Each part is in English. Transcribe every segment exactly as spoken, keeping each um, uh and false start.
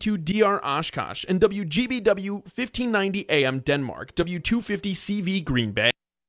two D R Oshkosh, and W G B W fifteen ninety A M Denmark, W two fifty C V Green Bay.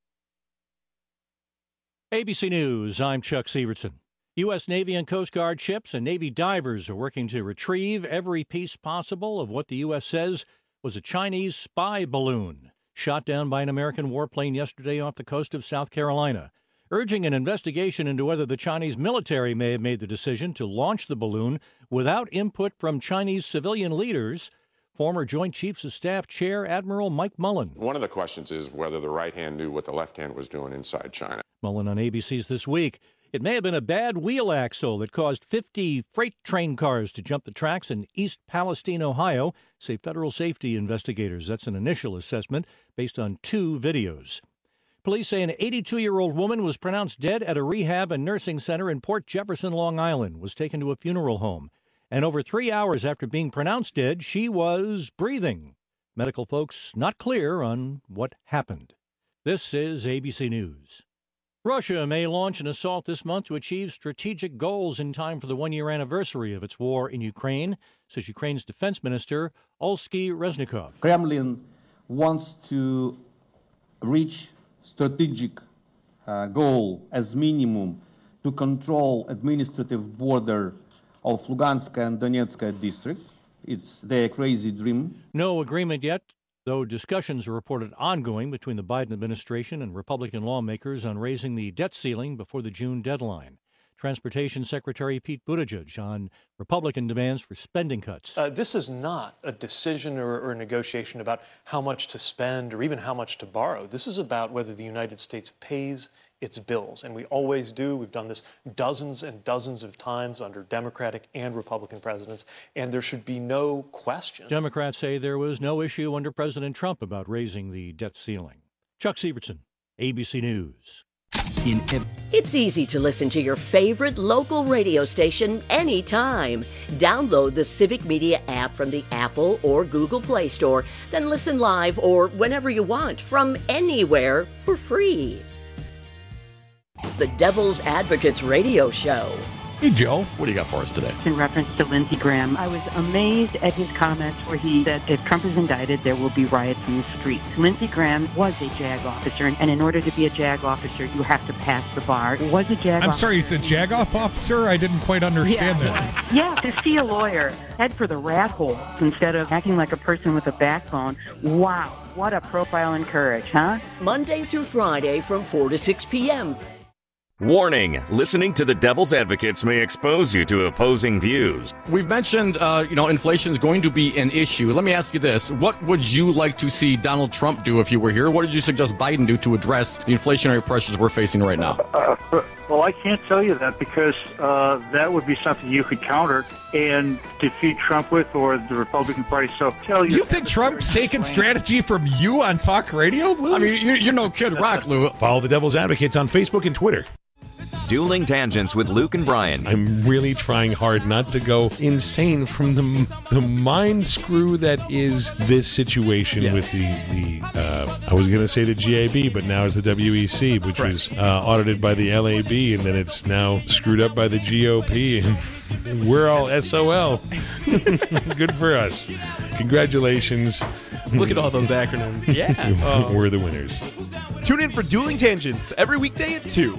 A B C News, I'm Chuck Severson. U S. Navy and Coast Guard ships and Navy divers are working to retrieve every piece possible of what the U S says was a Chinese spy balloon shot down by an American warplane yesterday off the coast of South Carolina. Urging an investigation into whether the Chinese military may have made the decision to launch the balloon without input from Chinese civilian leaders, former Joint Chiefs of Staff Chair Admiral Mike Mullen. One of the questions is whether the right hand knew what the left hand was doing inside China. Mullen on A B C's This Week. It may have been a bad wheel axle that caused fifty freight train cars to jump the tracks in East Palestine, Ohio, say federal safety investigators. That's an initial assessment based on two videos. Police say an eighty-two-year-old woman was pronounced dead at a rehab and nursing center in Port Jefferson, Long Island, was taken to a funeral home. And over three hours after being pronounced dead, she was breathing. Medical folks not clear on what happened. This is A B C News. Russia may launch an assault this month to achieve strategic goals in time for the one-year anniversary of its war in Ukraine, says Ukraine's defense minister, Olsky Reznikov. Kremlin wants to reach strategic uh, goal as minimum to control administrative border of Lugansk and Donetsk district. It's their crazy dream. No agreement yet, though discussions are reported ongoing between the Biden administration and Republican lawmakers on raising the debt ceiling before the June deadline. Transportation Secretary Pete Buttigieg on Republican demands for spending cuts. Uh, this is not a decision or, or a negotiation about how much to spend or even how much to borrow. This is about whether the United States pays its bills, and we always do. We've done this dozens and dozens of times under Democratic and Republican presidents, and there should be no question. Democrats say there was no issue under President Trump about raising the debt ceiling. Chuck Severson, A B C News. In ev- it's easy to listen to your favorite local radio station anytime. Download the Civic Media app from the Apple or Google Play Store, then listen live or whenever you want from anywhere for free. The Devil's Advocates Radio Show. Hey, Joe, what do you got for us today? In reference to Lindsey Graham, I was amazed at his comments where he said if Trump is indicted, there will be riots in the streets. Lindsey Graham was a JAG officer, and in order to be a JAG officer, you have to pass the bar. Was a JAG I'm officer. sorry, you said JAG-off officer? I didn't quite understand yeah, that. Yeah, to see a lawyer, head for the rat hole instead of acting like a person with a backbone. Wow, what a profile in courage, huh? Monday through Friday from four to six p.m. Warning, listening to the Devil's Advocates may expose you to opposing views. We've mentioned, uh, you know, inflation is going to be an issue. Let me ask you this. What would you like to see Donald Trump do if you were here? What did you suggest Biden do to address the inflationary pressures we're facing right now? Uh, well, I can't tell you that because uh, that would be something you could counter and defeat Trump with or the Republican Party. So tell you. You think Trump's taking strategy from you on talk radio, Lou? I mean, you're, you're no Kid Rock, Lou. Follow the Devil's Advocates on Facebook and Twitter. Dueling Tangents with Luke and Brian. I'm really trying hard not to go insane from the the mind screw that is this situation yes. with the, the uh, I was going to say the G A B, but now it's the W E C, which right. was uh, audited by the L A B, and then it's now screwed up by the G O P, and we're all S O L. Good for us. Congratulations. Look at all those acronyms. Yeah. Oh. We're the winners. Tune in for Dueling Tangents every weekday at two.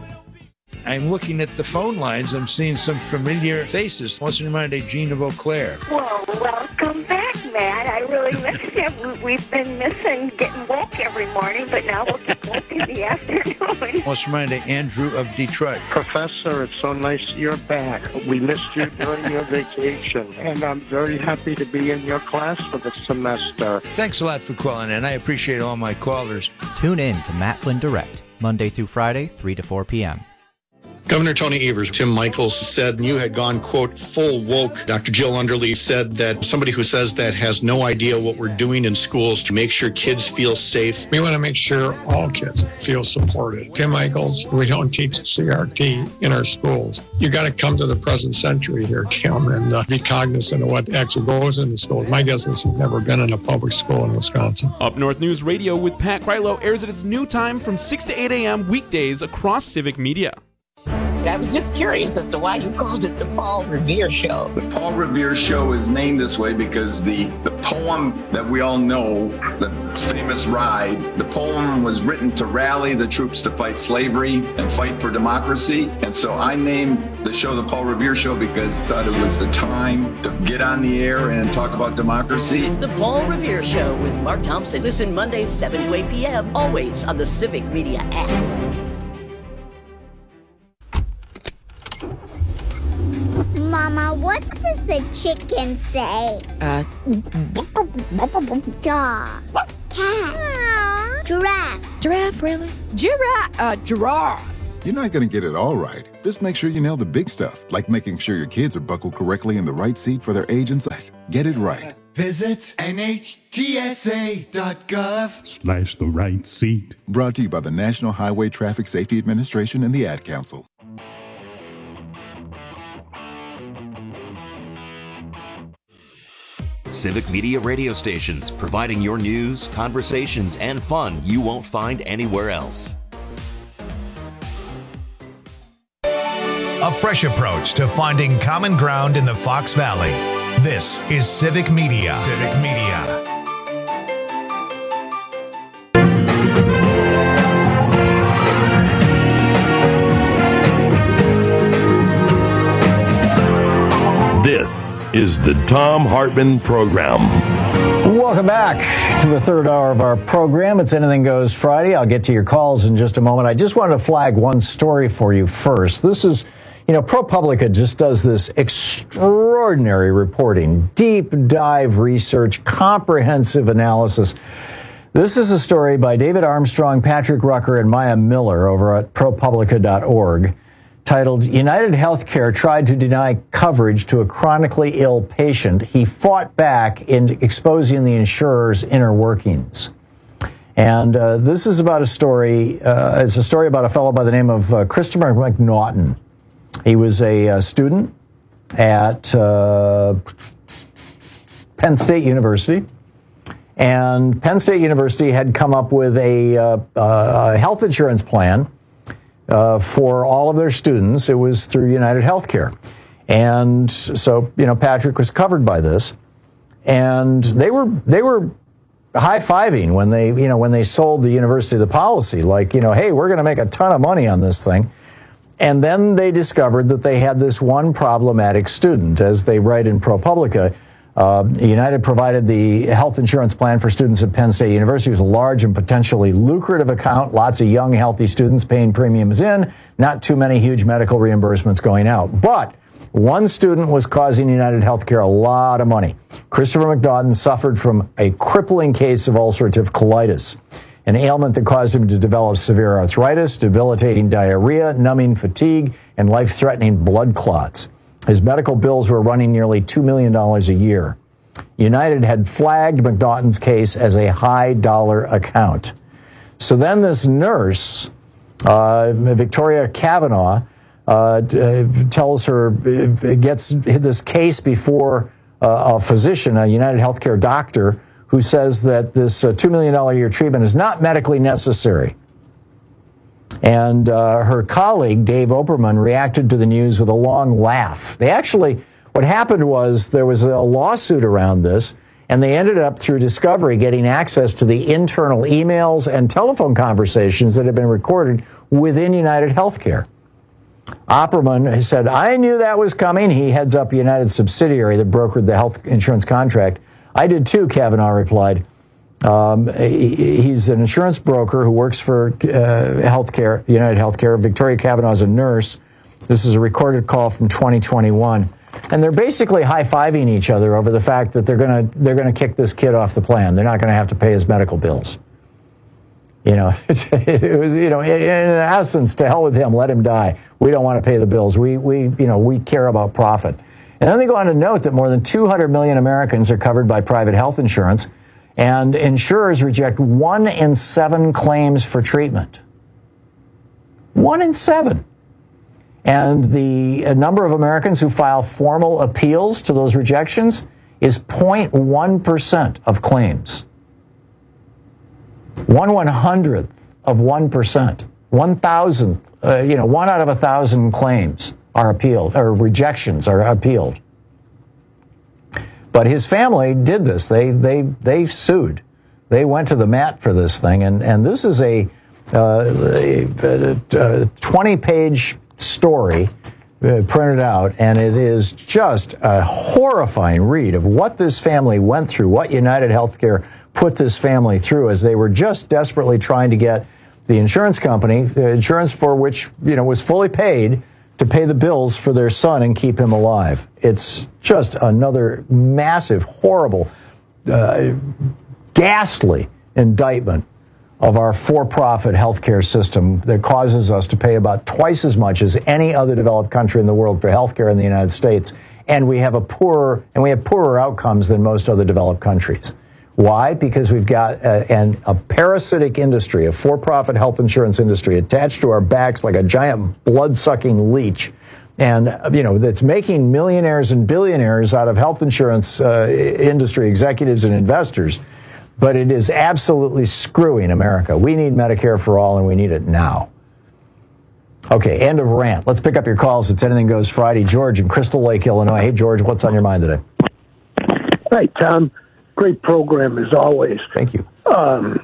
I'm looking at the phone lines. I'm seeing some familiar faces. What's in mind, Jean of Eau Claire? Well, welcome back, Matt. I really miss you. We've been missing getting woke every morning, but now we'll get woke in the afternoon. What's in mind, Andrew of Detroit? Professor, it's so nice you're back. We missed you during your vacation, and I'm very happy to be in your class for the semester. Thanks a lot for calling in. I appreciate all my callers. Tune in to Matt Flynn Direct, Monday through Friday, three to four p.m. Governor Tony Evers, Tim Michaels said you had gone, quote, full woke. Doctor Jill Underly said that somebody who says that has no idea what we're doing in schools to make sure kids feel safe. We want to make sure all kids feel supported. Tim Michaels, we don't teach C R T in our schools. You got to come to the present century here, Tim, and uh, be cognizant of what actually goes in the schools. My guess is he's never been in a public school in Wisconsin. Up North News Radio with Pat Krylo airs at its new time from six to eight a.m. weekdays across Civic Media. I was just curious as to why you called it the Paul Revere Show. The Paul Revere Show is named this way because the, the poem that we all know, the famous Ride, the poem was written to rally the troops to fight slavery and fight for democracy. And so I named the show the Paul Revere Show because I thought it was the time to get on the air and talk about democracy. The Paul Revere Show with Mark Thompson. Listen Mondays, seven to eight p.m., always on the Civic Media app. Mama, what does the chicken say? Uh, Dog. Cat. Giraffe. Giraffe, really? Giraffe. Uh, giraffe. You're not going to get it all right. Just make sure you nail the big stuff, like making sure your kids are buckled correctly in the right seat for their age and size. Get it right. Visit N H T S A dot gov Slash the right seat. Brought to you by the National Highway Traffic Safety Administration and the Ad Council. Civic Media radio stations, providing your news, conversations, and fun you won't find anywhere else. A fresh approach to finding common ground in the Fox Valley. This is Civic Media. Civic Media. This is the Thom Hartmann Program. Welcome back to the third hour of our program. It's Anything Goes Friday. I'll get to your calls in just a moment. I just wanted to flag one story for you first. This is, you know, ProPublica just does this extraordinary reporting, deep dive research, comprehensive analysis. This is a story by David Armstrong, Patrick Rucker, and Maya Miller over at ProPublica dot org. Titled, United Healthcare Tried to Deny Coverage to a Chronically Ill Patient. He Fought Back in Exposing the Insurer's Inner Workings. And uh, this is about a story, uh, it's a story about a fellow by the name of uh, Christopher McNaughton. He was a uh, student at uh, Penn State University. And Penn State University had come up with a, uh, a health insurance plan Uh, for all of their students. It was through United Healthcare. And so, you know, Patrick was covered by this. And they were they were high-fiving when they, you know, when they sold the university the policy, like, you know, hey, we're going to make a ton of money on this thing. And then they discovered that they had this one problematic student. As they write in ProPublica, Uh, United provided the health insurance plan for students at Penn State University. It was a large and potentially lucrative account. Lots of young, healthy students paying premiums in. Not too many huge medical reimbursements going out. But one student was causing United Healthcare a lot of money. Christopher McNaughton suffered from a crippling case of ulcerative colitis, an ailment that caused him to develop severe arthritis, debilitating diarrhea, numbing fatigue, and life-threatening blood clots. His medical bills were running nearly two million dollars a year. United had flagged McNaughton's case as a high-dollar account. So then this nurse, uh, Victoria Kavanaugh, uh, tells her, gets this case before uh, a physician, a United Healthcare doctor, who says that this uh, two million dollars a year treatment is not medically necessary. And uh, her colleague, Dave Oberman, reacted to the news with a long laugh. They actually, what happened was there was a lawsuit around this, and they ended up, through discovery, getting access to the internal emails and telephone conversations that had been recorded within United Healthcare. Oberman said, I knew that was coming. He heads up United's subsidiary that brokered the health insurance contract. I did too, Kavanaugh replied. Um, he, he's an insurance broker who works for uh, healthcare, United Healthcare. Victoria Kavanaugh is a nurse. This is a recorded call from twenty twenty-one, and they're basically high-fiving each other over the fact that they're going to they're going to kick this kid off the plan. They're not going to have to pay his medical bills. You know, it, it was you know in, in essence, to hell with him, let him die. We don't want to pay the bills. We we you know we care about profit. And then they go on to note that more than two hundred million Americans are covered by private health insurance. And insurers reject one in seven claims for treatment. One in seven. And the number of Americans who file formal appeals to those rejections is zero point one percent of claims. One one hundredth of one percent. One thousandth, uh, you know, one out of a thousand claims are appealed, or rejections are appealed. But his family did this. They they they sued. They went to the mat for this thing, and and this is a twenty-page story uh, printed out, and it is just a horrifying read of what this family went through, what United Healthcare put this family through as they were just desperately trying to get the insurance company, the insurance for which, you know, was fully paid to pay the bills for their son and keep him alive. It's just another massive, horrible, uh, ghastly indictment of our for-profit healthcare system that causes us to pay about twice as much as any other developed country in the world for healthcare in the United States, and we have a poorer and we have poorer outcomes than most other developed countries. Why? Because we've got a, an, a parasitic industry, a for-profit health insurance industry attached to our backs like a giant blood-sucking leech, and you know that's making millionaires and billionaires out of health insurance uh, industry executives and investors. But it is absolutely screwing America. We need Medicare for all, and we need it now. Okay, end of rant. Let's pick up your calls. It's Anything Goes Friday. George in Crystal Lake, Illinois. Hey, George, what's on your mind today? Hi, Tom. Great program as always. Thank you. Um,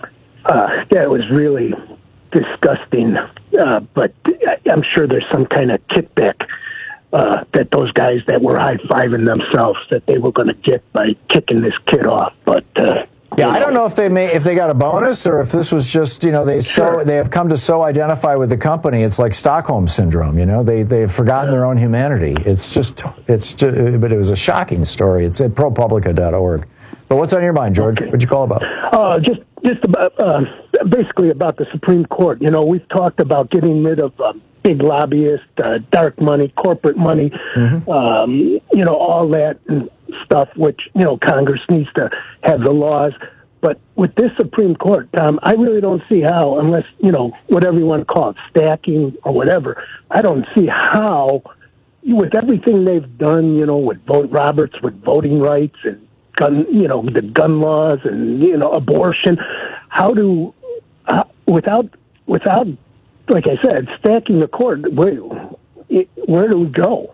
uh, that was really disgusting, uh, but I'm sure there's some kind of kickback uh, that those guys that were high-fiving themselves that they were going to get by kicking this kid off. But uh, yeah, I don't know if they may if they got a bonus or if this was just, you know, they so they have come to so identify with the company. It's like Stockholm syndrome, you know. They they've forgotten their own humanity. It's just it's just, but it was a shocking story. It's at ProPublica dot org. But what's on your mind, George? Okay. What'd you call about? Uh, just just about uh, basically about the Supreme Court. You know, we've talked about getting rid of uh, big lobbyists, uh, dark money, corporate money, mm-hmm. um, you know, all that and stuff, which, you know, Congress needs to have the laws. But with this Supreme Court, Tom, I really don't see how, unless, you know, whatever you want to call it, stacking or whatever, I don't see how, with everything they've done, you know, with vote Roberts, with voting rights and gun, you know, the gun laws and, you know, abortion, how do, uh, without, without, like I said, stacking the court, where, where do we go?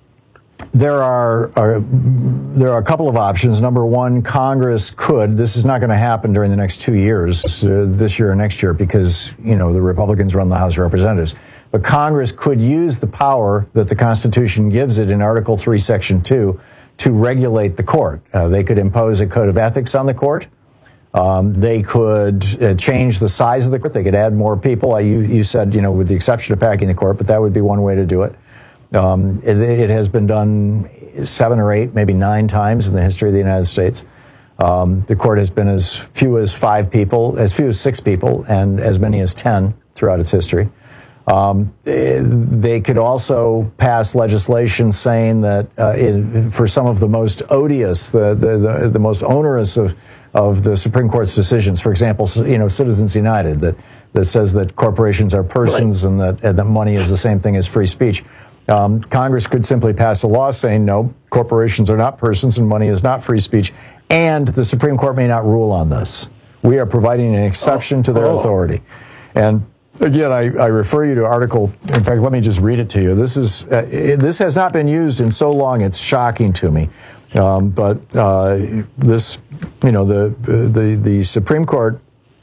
There are, are there are a couple of options. Number one, Congress could. This is not going to happen during the next two years, uh, this year or next year, because you know the Republicans run the House of Representatives. But Congress could use the power that the Constitution gives it in Article Three, Section Two, to regulate the court. Uh, they could impose a code of ethics on the court. Um, they could uh, change the size of the court. They could add more people. I, you, you said, you know, with the exception of packing the court, but that would be one way to do it. Um, it, it has been done seven or eight, maybe nine times in the history of the United States. Um, the court has been as few as five people, as few as six people, and as many as ten throughout its history. Um, they could also pass legislation saying that uh, in, for some of the most odious, the, the, the, the most onerous of, of the Supreme Court's decisions, for example, you know, Citizens United, that, that says that corporations are persons and that, and that money is the same thing as free speech. Um, Congress could simply pass a law saying, no, corporations are not persons and money is not free speech, and the Supreme Court may not rule on this. We are providing an exception oh, to their oh. authority. And again, I, I refer you to article, in fact, let me just read it to you. This is uh, it, this has not been used in so long, it's shocking to me. Um, but uh, this, you know, the, the, the Supreme Court,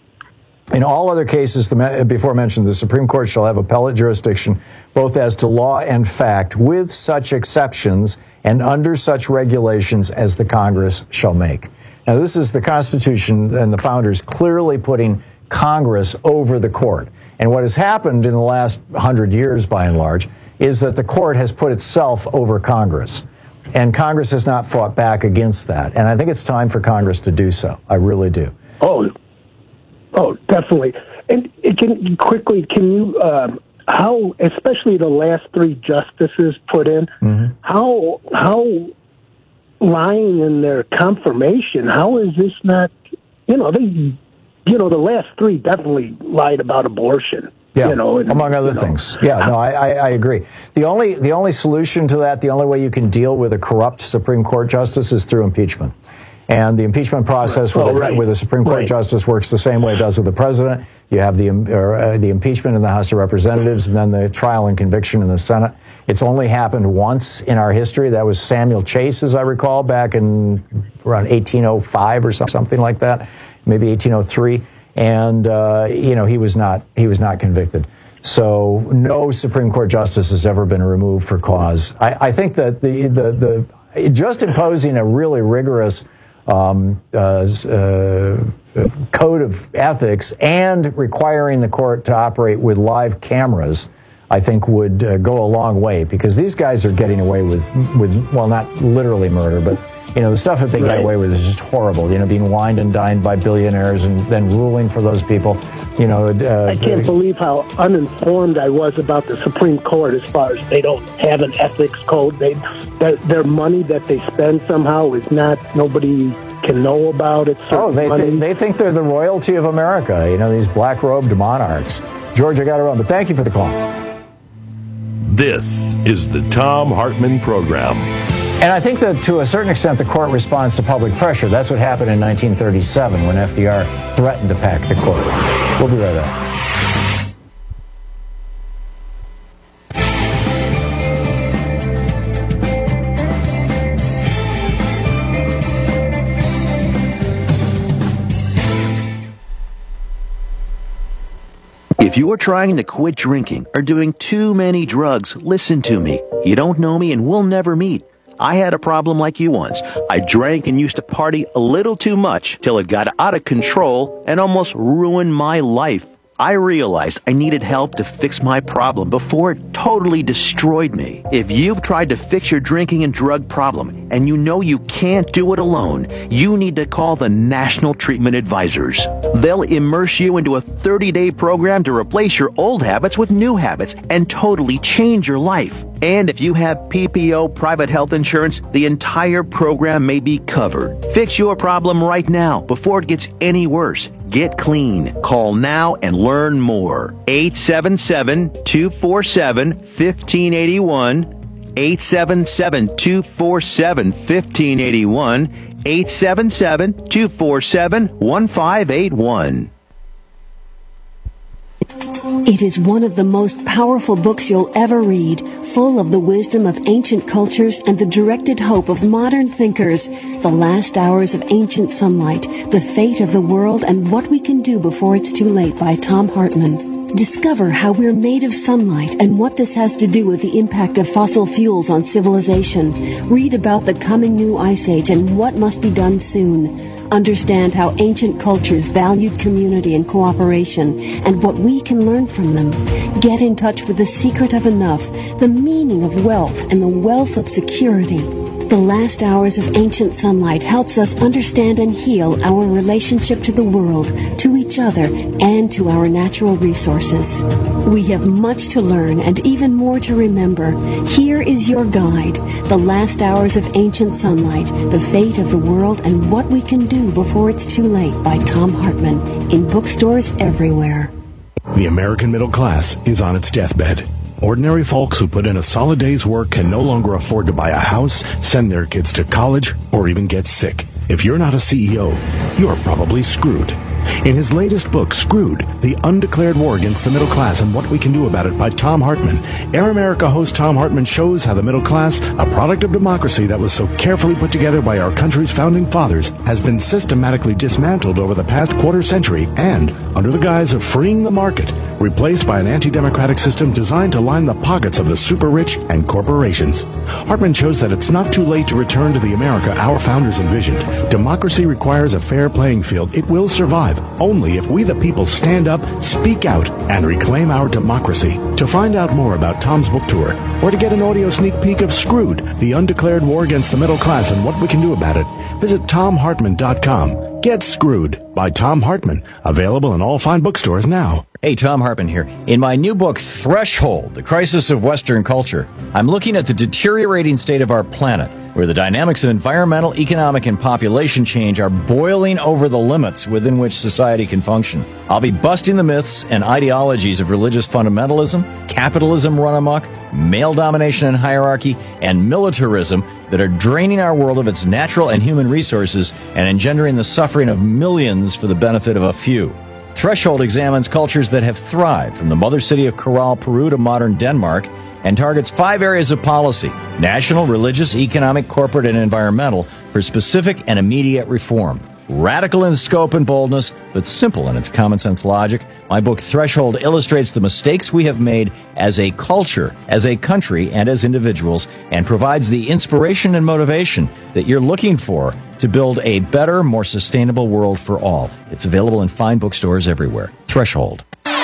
in all other cases the, before mentioned, the Supreme Court shall have appellate jurisdiction both as to law and fact, with such exceptions and under such regulations as the Congress shall make. Now, this is the Constitution and the founders clearly putting Congress over the court. And what has happened in the last hundred years, by and large, is that the court has put itself over Congress. And Congress has not fought back against that. And I think it's time for Congress to do so. I really do. Oh, Oh, definitely. And it can quickly, can you, um, how, especially the last three justices put in, mm-hmm. how, how lying in their confirmation, how is this not, you know, they, you know, the last three definitely lied about abortion. Yeah, you know, and, among other you know. things. Yeah, no, I, I, I agree. The only, the only solution to that, the only way you can deal with a corrupt Supreme Court justice is through impeachment. And the impeachment process with, Oh, the, right. with a Supreme Court Right. justice works the same way it does with the president. You have the or, uh, the impeachment in the House of Representatives, and then the trial and conviction in the Senate. It's only happened once in our history. That was Samuel Chase, as I recall, back in around eighteen oh five or something like that, maybe eighteen oh three. And uh, you know, he was not he was not convicted. So no Supreme Court justice has ever been removed for cause. I, I think that the the the just imposing a really rigorous Um, uh, uh, code of ethics and requiring the court to operate with live cameras, I think would uh, go a long way, because these guys are getting away with, with well, not literally murder, but, you know, the stuff that they Right. get away with is just horrible. You know, being wined and dined by billionaires and then ruling for those people. You know, uh, I can't believe how uninformed I was about the Supreme Court as far as they don't have an ethics code. They, their, their money that they spend somehow is not, nobody can know about it. Oh, they, money. th- they think they're the royalty of America, you know, these black-robed monarchs. George, I got to run, but thank you for the call. This is the Thom Hartmann Program. And I think that to a certain extent the court responds to public pressure. That's what happened in nineteen thirty-seven when F D R threatened to pack the court. We'll be right back. If you are trying to quit drinking or doing too many drugs, listen to me. You don't know me and we'll never meet. I had a problem like you once. I drank and used to party a little too much till it got out of control and almost ruined my life. I realized I needed help to fix my problem before it totally destroyed me. If you've tried to fix your drinking and drug problem and you know you can't do it alone, you need to call the National Treatment Advisors. They'll immerse you into a thirty-day program to replace your old habits with new habits and totally change your life. And if you have P P O private health insurance, the entire program may be covered. Fix your problem right now before it gets any worse. Get clean. Call now and learn more. eight seven seven, two four seven, one five eight one. eight seven seven, two four seven, one five eight one. eight seven seven, two four seven, one five eight one. It is one of the most powerful books you'll ever read, full of the wisdom of ancient cultures and the directed hope of modern thinkers. The Last Hours of Ancient Sunlight, The Fate of the World and What We Can Do Before It's Too Late by Thom Hartmann. Discover how we're made of sunlight and what this has to do with the impact of fossil fuels on civilization. Read about the coming new ice age and what must be done soon. Understand how ancient cultures valued community and cooperation and what we can learn from them. Get in touch with the secret of enough, the meaning of wealth, and the wealth of security. The Last Hours of Ancient Sunlight helps us understand and heal our relationship to the world, to each other, and to our natural resources. We have much to learn and even more to remember. Here is your guide, The Last Hours of Ancient Sunlight, The Fate of the World and What We Can Do Before It's Too Late by Thom Hartmann, in bookstores everywhere. The American middle class is on its deathbed. Ordinary folks who put in a solid day's work can no longer afford to buy a house, send their kids to college, or even get sick. If you're not a C E O, you're probably screwed. In his latest book, Screwed, The Undeclared War Against the Middle Class and What We Can Do About It by Thom Hartmann, Air America host Thom Hartmann shows how the middle class, a product of democracy that was so carefully put together by our country's founding fathers, has been systematically dismantled over the past quarter century and, under the guise of freeing the market, replaced by an anti-democratic system designed to line the pockets of the super-rich and corporations. Hartmann shows that it's not too late to return to the America our founders envisioned. Democracy requires a fair playing field. It will survive only if we the people stand up, speak out, and reclaim our democracy. To find out more about Thom's book tour, or to get an audio sneak peek of Screwed, The Undeclared War Against the Middle Class and What We Can Do About It, visit Thom Hartmann dot com. Get screwed by by Thom Hartmann, available in all fine bookstores now. Hey, Thom Hartmann here. In my new book, Threshold, The Crisis of Western Culture, I'm looking at the deteriorating state of our planet, where the dynamics of environmental, economic, and population change are boiling over the limits within which society can function. I'll be busting the myths and ideologies of religious fundamentalism, capitalism run amok, male domination and hierarchy, and militarism that are draining our world of its natural and human resources and engendering the suffering of millions for the benefit of a few. Threshold examines cultures that have thrived, from the mother city of Corral, Peru to modern Denmark, and targets five areas of policy: national, religious, economic, corporate, and environmental, for specific and immediate reform. Radical in scope and boldness, but simple in its common sense logic, my book Threshold illustrates the mistakes we have made as a culture, as a country, and as individuals, and provides the inspiration and motivation that you're looking for to build a better, more sustainable world for all. It's available in fine bookstores everywhere. Threshold.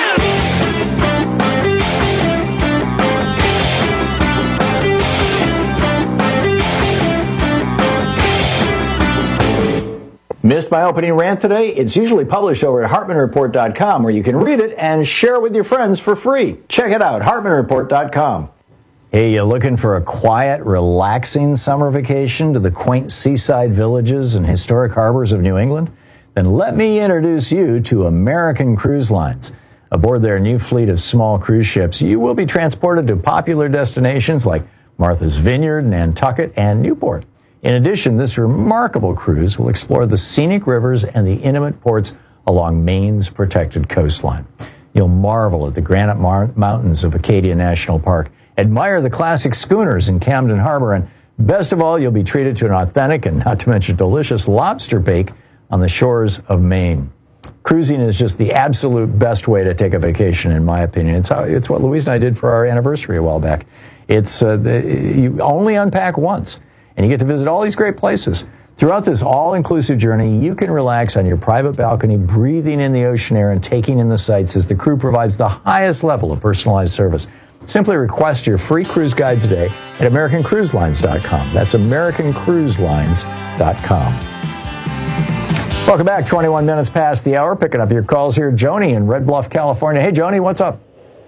Missed my opening rant today? It's usually published over at Hartman Report dot com, where you can read it and share it with your friends for free. Check it out, Hartman Report dot com. Hey, you looking for a quiet, relaxing summer vacation to the quaint seaside villages and historic harbors of New England? Then let me introduce you to American Cruise Lines. Aboard their new fleet of small cruise ships, you will be transported to popular destinations like Martha's Vineyard, Nantucket, and Newport. In addition, this remarkable cruise will explore the scenic rivers and the intimate ports along Maine's protected coastline. You'll marvel at the granite mar- mountains of Acadia National Park, admire the classic schooners in Camden Harbor, and best of all, you'll be treated to an authentic and not to mention delicious lobster bake on the shores of Maine. Cruising is just the absolute best way to take a vacation, in my opinion. It's how, it's what Louise and I did for our anniversary a while back. It's uh, you only unpack once, and you get to visit all these great places. Throughout this all-inclusive journey, you can relax on your private balcony, breathing in the ocean air and taking in the sights as the crew provides the highest level of personalized service. Simply request your free cruise guide today at American Cruise Lines dot com. That's American Cruise Lines dot com. Welcome back. twenty-one minutes past the hour. Picking up your calls here. Joni in Red Bluff, California. Hey, Joni, what's up?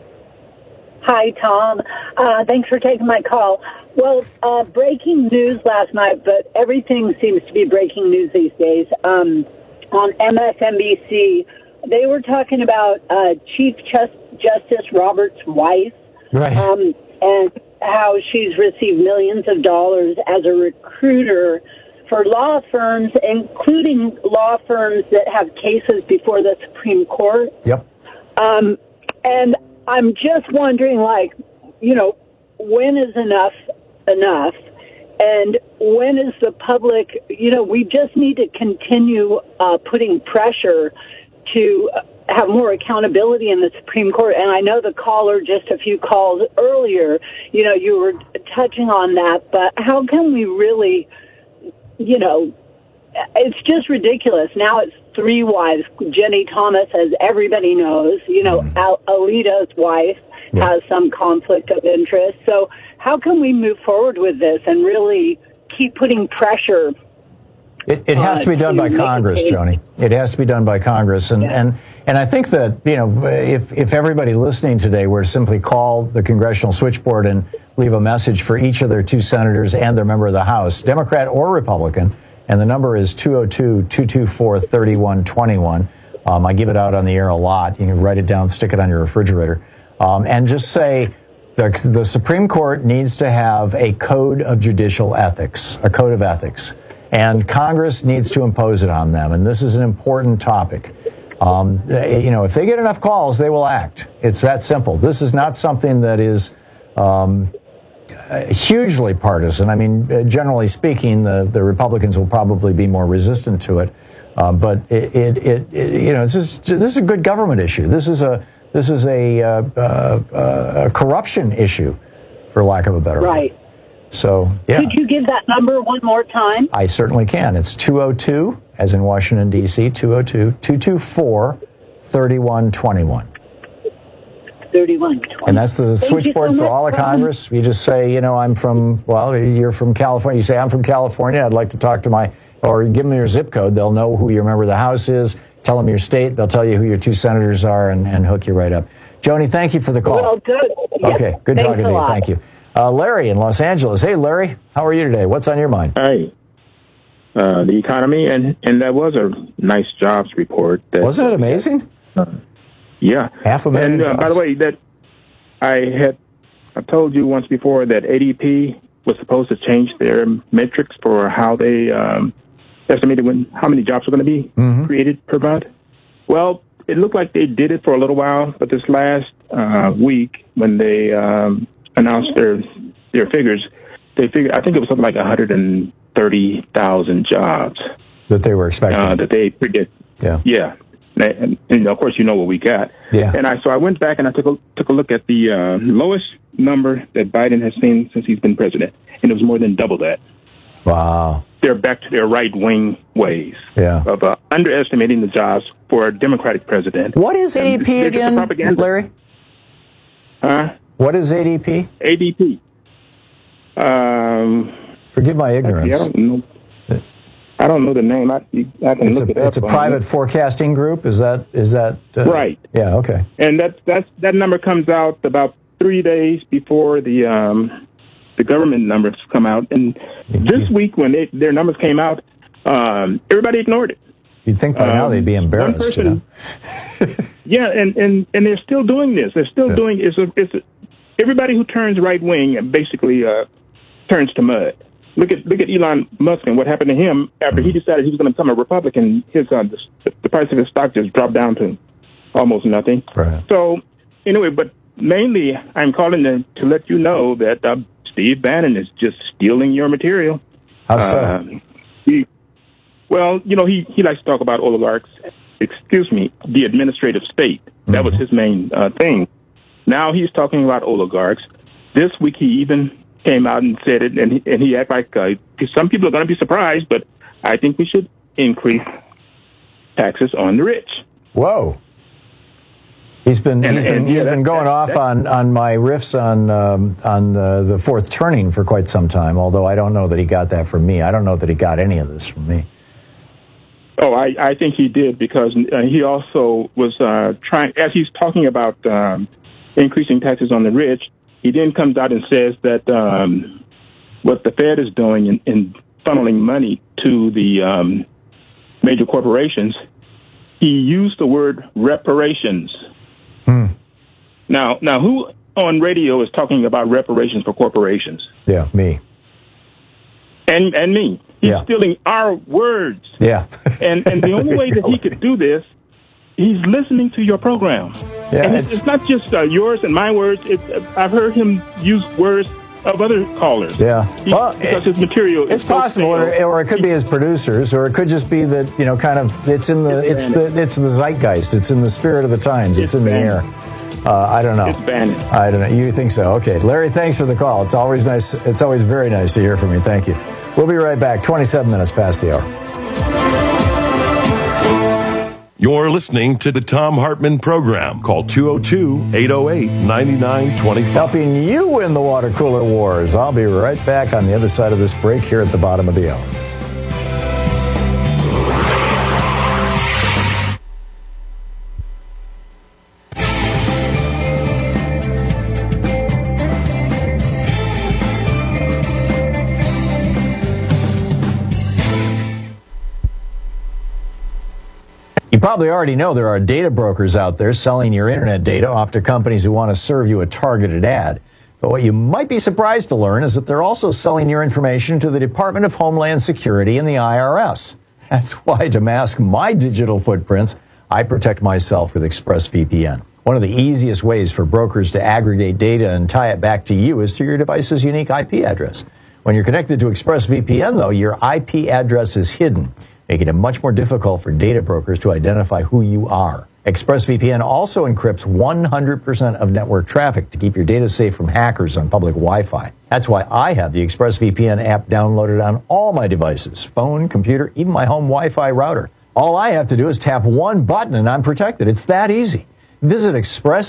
Hi, Tom. Uh, thanks for taking my call. Well, uh, breaking news last night, but everything seems to be breaking news these days. Um, on M S N B C, they were talking about uh, Chief Justice Roberts' wife, right. um, and how she's received millions of dollars as a recruiter for law firms, including law firms that have cases before the Supreme Court. Yep. Um, and I'm just wondering, like, you know, when is enough enough? And when is the public, you know, we just need to continue uh, putting pressure to have more accountability in the Supreme Court. And I know the caller just a few calls earlier, you know, you were touching on that, but how can we really, you know, it's just ridiculous. Now it's three wives. Jenny Thomas, as everybody knows, you know, mm. Al- Alito's wife yeah. has some conflict of interest. So how can we move forward with this and really keep putting pressure? It, it has uh, to be done to by Congress, Joni. It has to be done by Congress. And, yeah. and, and I think that, you know, if, if everybody listening today were to simply call the Congressional Switchboard and leave a message for each of their two senators and their member of the House, Democrat or Republican, and the number is two oh two, two two four, three one two one. Um, I give it out on the air a lot. You can write it down, stick it on your refrigerator, um, and just say the, the Supreme Court needs to have a code of judicial ethics, a code of ethics, and Congress needs to impose it on them. And this is an important topic. Um, you know, if they get enough calls, they will act. It's that simple. This is not something that is um, hugely partisan. I mean, uh, generally speaking, the, the Republicans will probably be more resistant to it. Uh, but it, it, it, it, you know, this is this is a good government issue. This is a this is a, uh, uh, a corruption issue, for lack of a better word. Right. So, yeah. Could you give that number one more time? I certainly can. It's two oh two, as in Washington, D C, two oh two, two two four, three one two one. thirty-one twenty. And that's the Thank switchboard so for all of Congress. You just say, you know, I'm from, well, you're from California. You say, I'm from California. I'd like to talk to my or give them your zip code. They'll know who your member of the House is. Tell them your state. They'll tell you who your two senators are and, and hook you right up. Joni, thank you for the call. Well, good. Okay, Yep. good Thanks talking to a you. lot. Thank you. Uh, Larry in Los Angeles. Hey, Larry, how are you today? What's on your mind? Hi. Uh, the economy, and, and that was a nice jobs report. That, Wasn't it amazing? Uh, yeah. Half a million And uh, by jobs. the way, that I had I told you once before that A D P was supposed to change their metrics for how they um, estimated when how many jobs were going to be Mm-hmm. created per month. Well, it looked like they did it for a little while, but this last uh, week when they um, announced their their figures, they figured I think it was something like one hundred thirty thousand jobs that they were expecting. Uh, that they predict. Yeah. Yeah. And, and of course, you know what we got. Yeah. And I so I went back and I took a took a look at the uh, lowest number that Biden has seen since he's been president, and it was more than double that. Wow. They're back to their right wing ways Yeah. of uh, underestimating the jobs for a Democratic president. What is A D P And they're just again, propaganda. Larry? Huh? What is A D P? A D P. Um, Forgive my ignorance. I don't know. I don't know the name. I, I can It's look a, it up. it's a on private it. forecasting group. Is that is that uh, Right. Yeah. Okay. And that that that number comes out about three days before the um, the government numbers come out. And this week, when they, their numbers came out, um, everybody ignored it. You'd think by now Um, they'd be embarrassed. one person- you know? Yeah, and, and, and they're still doing this. They're still Yeah. doing it's a, it's a, everybody who turns right wing basically uh, turns to mud. Look at look at Elon Musk and what happened to him after he decided he was going to become a Republican. His uh, the, the price of his stock just dropped down to almost nothing. Right. So anyway, but mainly I'm calling to, to let you know that uh, Steve Bannon is just stealing your material. How so? Uh, he, well, you know, he, he likes to talk about oligarchs. Excuse me, the administrative state. That was his main uh, thing. Now he's talking about oligarchs. This week he even came out and said it, and he, and he act like uh, some people are going to be surprised, but I think we should increase taxes on the rich. Whoa. He's been And- he's been and, yeah, he's that- been going that- off that- on, on my riffs on um, on uh, the fourth turning for quite some time. Although I don't know that he got that from me. I don't know that he got any of this from me. Oh, I, I think he did, because uh, he also was uh, trying, as he's talking about um, increasing taxes on the rich, he then comes out and says that um, what the Fed is doing in, in funneling money to the um, major corporations, he used the word reparations. Hmm. Now, now, who on radio is talking about reparations for corporations? Yeah, me. And and me. He's Yeah. stealing our words. Yeah. And and the only way that he could do this, he's listening to your program. Yeah, and it's, it's- it's not just uh, yours and my words. It's, I've heard him use words of other callers. Yeah. He, Well, because his material is It's so possible, or, stale. or it could be his producers, or it could just be that, you know, kind of it's in the it's the it's the zeitgeist. It's in the spirit of the times. It's, It's in the Bannon. air. Uh, I don't know. It's Bannon. I don't know. You think so? Okay, Larry. Thanks for the call. It's always nice. It's always very nice to hear from you. Thank you. We'll be right back. twenty-seven minutes past the hour. You're listening to the Tom Hartman Program. Call two oh two, eight oh eight, nine nine two five. Helping you win the water cooler wars. I'll be right back on the other side of this break here at the bottom of the hour. You probably already know there are data brokers out there selling your internet data off to companies who want to serve you a targeted ad. But what you might be surprised to learn is that they're also selling your information to the Department of Homeland Security and the I R S. That's why, to mask my digital footprints, I protect myself with ExpressVPN. One of the easiest ways for brokers to aggregate data and tie it back to you is through your device's unique I P address. When you're connected to ExpressVPN, though, your I P address is hidden, making it much more difficult for data brokers to identify who you are. ExpressVPN also encrypts one hundred percent of network traffic to keep your data safe from hackers on public Wi-Fi. That's why I have the ExpressVPN app downloaded on all my devices, phone, computer, even my home Wi-Fi router. All I have to do is tap one button and I'm protected. It's that easy. Visit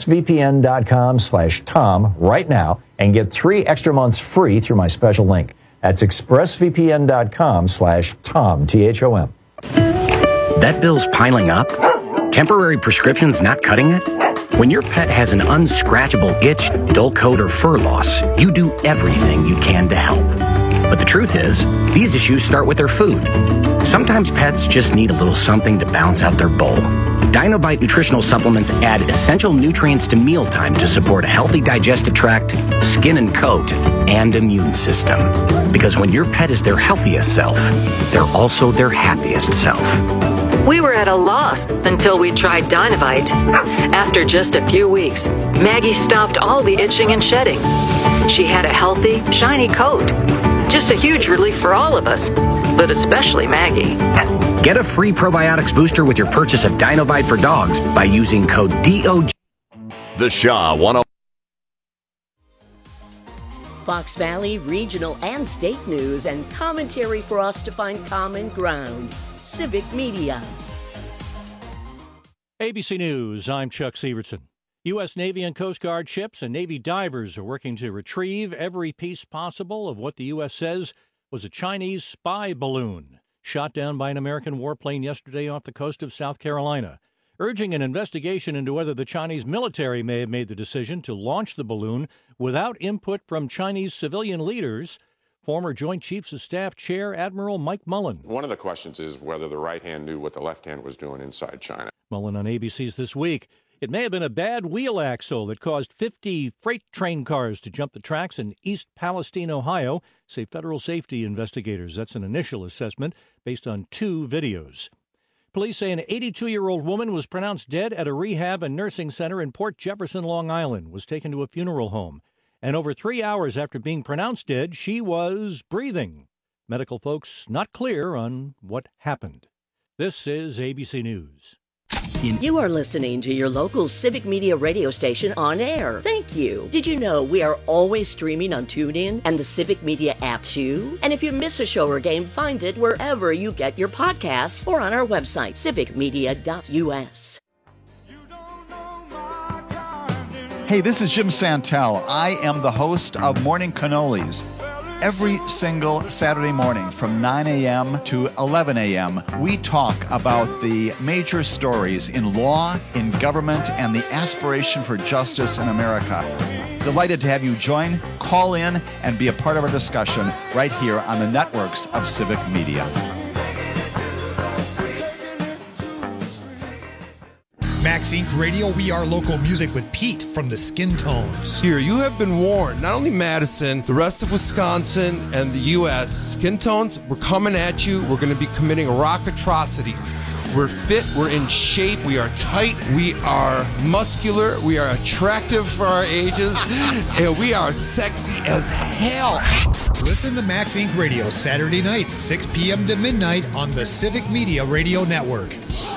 expressvpn.com slash Tom right now and get three extra months free through my special link. That's expressvpn.com slash Tom, T H O M. That bill's piling up? Temporary prescriptions not cutting it? When your pet has an unscratchable itch, dull coat, or fur loss, you do everything you can to help. But the truth is, these issues start with their food. Sometimes pets just need a little something to balance out their bowl. Dinovite nutritional supplements add essential nutrients to mealtime to support a healthy digestive tract, skin and coat, and immune system. Because when your pet is their healthiest self, they're also their happiest self. We were at a loss until we tried Dinovite. After just a few weeks, Maggie stopped all the itching and shedding. She had a healthy, shiny coat. Just a huge relief for all of us, but especially Maggie. Get a free probiotics booster with your purchase of Dinovite for dogs by using code D O G. The Shaw one oh. Fox Valley regional and state news and commentary for us to find common ground. Civic Media. A B C News, I'm Chuck Severson. U S. Navy and Coast Guard ships and Navy divers are working to retrieve every piece possible of what the U S says was a Chinese spy balloon shot down by an American warplane yesterday off the coast of South Carolina, urging an investigation into whether the Chinese military may have made the decision to launch the balloon without input from Chinese civilian leaders. Former Joint Chiefs of Staff Chair Admiral Mike Mullen. One of the questions is whether the right hand knew what the left hand was doing inside China. Mullen on A B C's This Week. It may have been a bad wheel axle that caused fifty freight train cars to jump the tracks in East Palestine, Ohio, say federal safety investigators. That's an initial assessment based on two videos. Police say an eighty-two-year-old woman was pronounced dead at a rehab and nursing center in Port Jefferson, Long Island, was taken to a funeral home. And over three hours after being pronounced dead, she was breathing. Medical folks not clear on what happened. This is A B C News. You are listening to your local Civic Media radio station on air. Thank you. Did you know we are always streaming on TuneIn and the Civic Media app too? And if you miss a show or game, find it wherever you get your podcasts or on our website, civic media dot U S. Hey, this is Jim Santel. I am the host of Morning Cannolis. Every single Saturday morning from nine a.m. to eleven a.m., we talk about the major stories in law, in government, and the aspiration for justice in America. Delighted to have you join, call in, and be a part of our discussion right here on the networks of Civic Media. Max Incorporated. Radio, we are local music with Pete from the Skin Tones. Here, you have been warned. Not only Madison, the rest of Wisconsin and the U S Skin Tones, we're coming at you. We're going to be committing rock atrocities. We're fit, we're in shape, we are tight, we are muscular, we are attractive for our ages, and we are sexy as hell. Listen to Max Incorporated. Radio Saturday nights, six p.m. to midnight on the Civic Media Radio Network.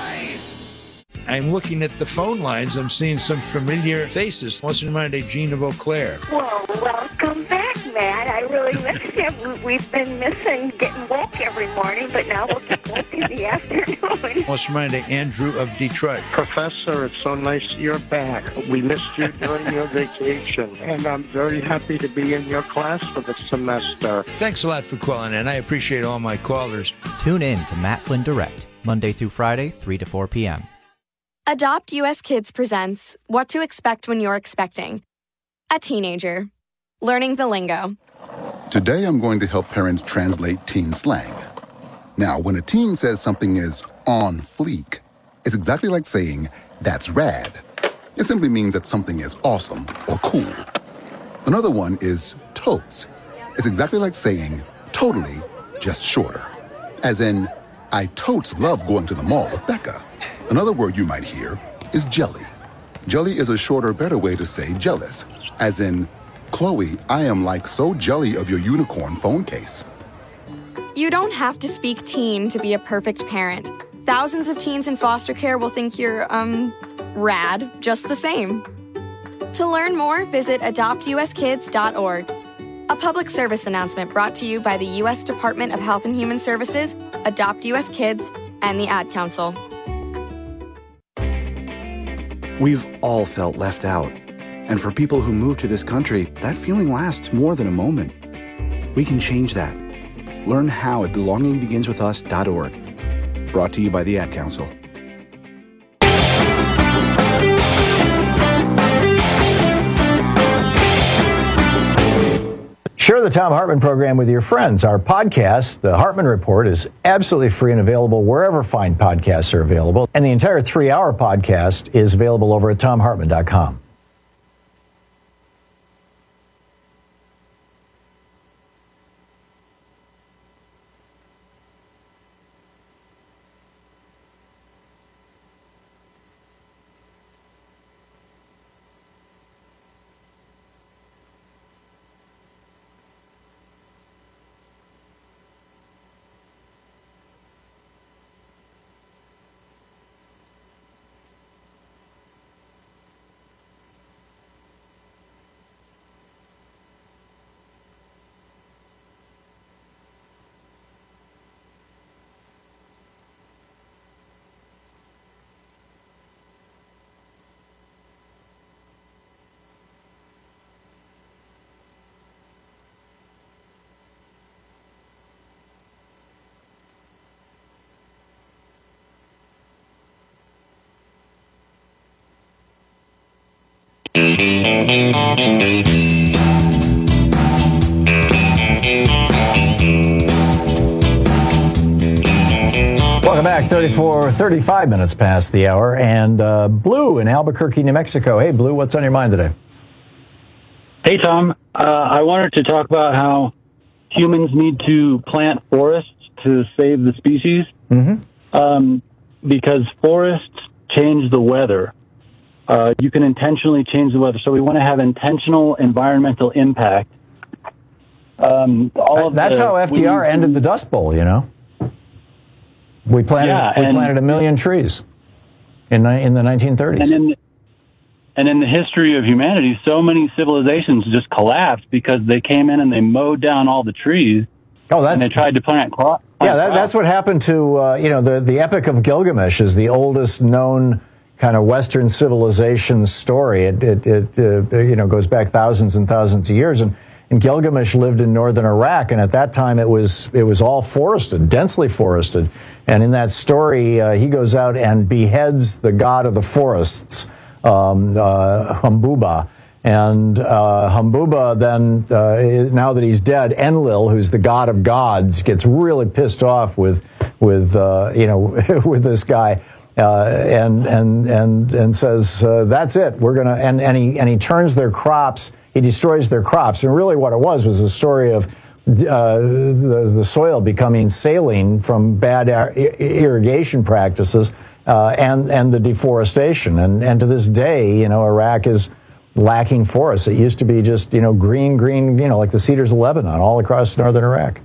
I'm looking at the phone lines. I'm seeing some familiar faces. What's in mind, Gene of Eau Claire? Well, welcome back, Matt. I really missed you. We've been missing getting woke every morning, but now we'll get woke in the afternoon. What's in mind, Andrew of Detroit? Professor, it's so nice you're back. We missed you during your vacation, and I'm very happy to be in your class for the semester. Thanks a lot for calling in. I appreciate all my callers. Tune in to Matt Flynn Direct, Monday through Friday, three to four p.m. Adopt U S Kids presents What to Expect When You're Expecting. A teenager. Learning the lingo. Today I'm going to help parents translate teen slang. Now, when a teen says something is on fleek, it's exactly like saying, that's rad. It simply means that something is awesome or cool. Another one is totes. It's exactly like saying, totally, just shorter. As in, I totes love going to the mall with Becca. Another word you might hear is jelly. Jelly is a shorter, better way to say jealous. As in, Chloe, I am like so jelly of your unicorn phone case. You don't have to speak teen to be a perfect parent. Thousands of teens in foster care will think you're, um, rad just the same. To learn more, visit adopt u s kids dot org. A public service announcement brought to you by the U S Department of Health and Human Services, Adopt U S Kids, and the Ad Council. We've all felt left out. And for people who move to this country, that feeling lasts more than a moment. We can change that. Learn how at belonging begins with us dot org. Brought to you by the Ad Council. Share the Thom Hartmann program with your friends. Our podcast, The Hartmann Report, is absolutely free and available wherever fine podcasts are available. And the entire three-hour podcast is available over at thom hartmann dot com. Welcome back. thirty-four, thirty-five minutes past the hour, and uh, Blue in Albuquerque, New Mexico. Hey, Blue, what's on your mind today? Hey, Tom. Uh, I wanted to talk about how humans need to plant forests to save the species, mm-hmm. um, because forests change the weather. Uh, you can intentionally change the weather, so we want to have intentional environmental impact. Um, all of That's the, how F D R we, ended the Dust Bowl, you know? We planted, yeah, we and, planted a million trees in in the nineteen thirties. And in, and in the history of humanity, so many civilizations just collapsed because they came in and they mowed down all the trees. Oh, that's, and they tried to plant crops. Yeah, that, that's what happened to, uh, you know, the, the Epic of Gilgamesh is the oldest known kind of Western civilization story. It, it, it uh, you know, goes back thousands and thousands of years. And, and Gilgamesh lived in northern Iraq, and at that time it was it was all forested, densely forested. And in that story, uh, he goes out and beheads the god of the forests, um, uh, Humbuba. And uh, Humbuba then, uh, now that he's dead, Enlil, who's the god of gods, gets really pissed off with with uh, you know with this guy. Uh, and and and and says uh, that's it. We're gonna and and he and he turns their crops. He destroys their crops. And really, what it was was a story of uh, the the soil becoming saline from bad ir- irrigation practices uh, and and the deforestation. And and to this day, you know, Iraq is lacking forests. It used to be just you know green, green, you know, like the cedars of Lebanon all across northern Iraq.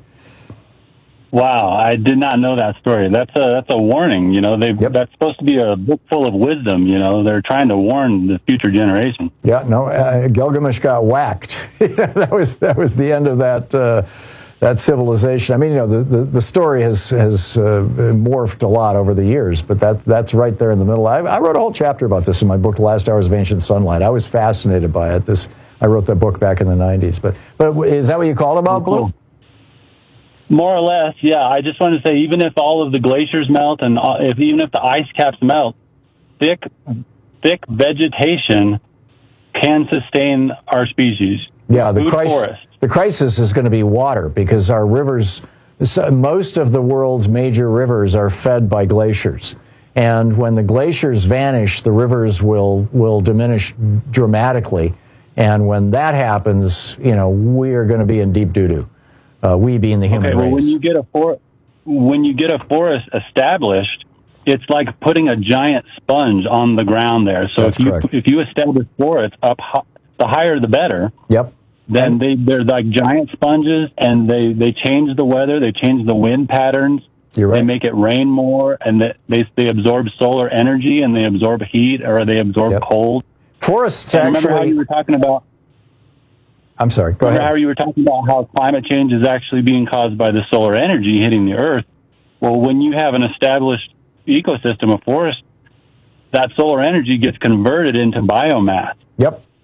Wow, I did not know that story. That's a that's a warning. You know, they yep. That's supposed to be a book full of wisdom. You know, they're trying to warn the future generation. Yeah, no, uh, Gilgamesh got whacked. that was that was the end of that uh, that civilization. I mean, you know, the the, the story has has uh, morphed a lot over the years, but that that's right there in the middle. I, I wrote a whole chapter about this in my book, The Last Hours of Ancient Sunlight. I was fascinated by it. This I wrote that book back in the nineties. But but is that what you called about, Blue? Cool. More or less, yeah. I just want to say, even if all of the glaciers melt and if even if the ice caps melt, thick, thick vegetation can sustain our species. Yeah, the Food crisis. forest. The crisis is going to be water because our rivers, most of the world's major rivers, are fed by glaciers, and when the glaciers vanish, the rivers will will diminish dramatically, and when that happens, you know, we are going to be in deep doo doo. Uh, we being the human okay, well, race. when you get a for- when you get a forest established, it's like putting a giant sponge on the ground there. So That's if you correct. if you establish forests up, hi- the higher the better. Yep. Then And- they they're like giant sponges, and they they change the weather, they change the wind patterns. You're right. They make it rain more, and they they, they absorb solar energy, and they absorb heat, or they absorb Yep. cold. Forests And remember how actually. you were talking about. I'm sorry. Go Remember ahead. how you were talking about how climate change is actually being caused by the solar energy hitting the Earth? Well, when you have an established ecosystem of forest, that solar energy gets converted into biomass. Yep.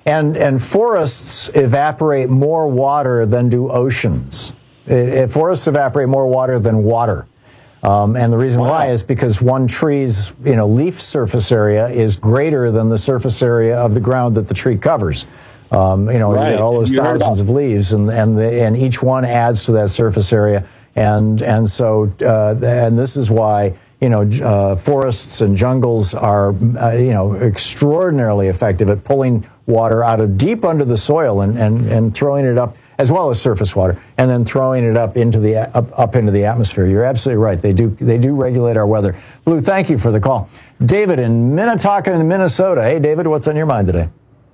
And and forests evaporate more water than do oceans. It, forests evaporate more water than water. Um, and the reason wow. why is because one tree's, you know, leaf surface area is greater than the surface area of the ground that the tree covers. Um, you know, right. you got all those you thousands of leaves, and and the, and each one adds to that surface area. And and so uh, and this is why, you know, uh, forests and jungles are, uh, you know, extraordinarily effective at pulling water out of deep under the soil and, and, and throwing it up, as well as surface water, and then throwing it up into the up, up into the atmosphere. You're absolutely right. They do they do regulate our weather. Blue, thank you for the call. David in Minnetonka, Minnesota. Hey, David, what's on your mind today?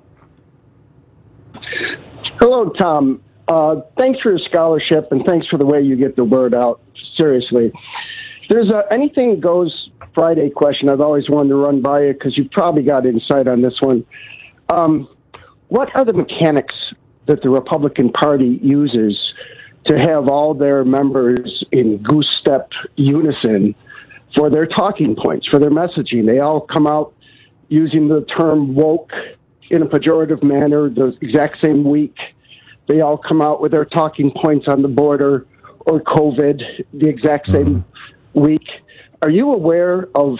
Hello, Tom. Uh, thanks for your scholarship, and thanks for the way you get the word out. Seriously. There's a anything goes Friday question I've always wanted to run by you, because you've probably got insight on this one. Um, what are the mechanics that the Republican Party uses to have all their members in goose step unison for their talking points, for their messaging? They all come out using the term woke in a pejorative manner the exact same week. They all come out with their talking points on the border or COVID the exact same week. Are you aware of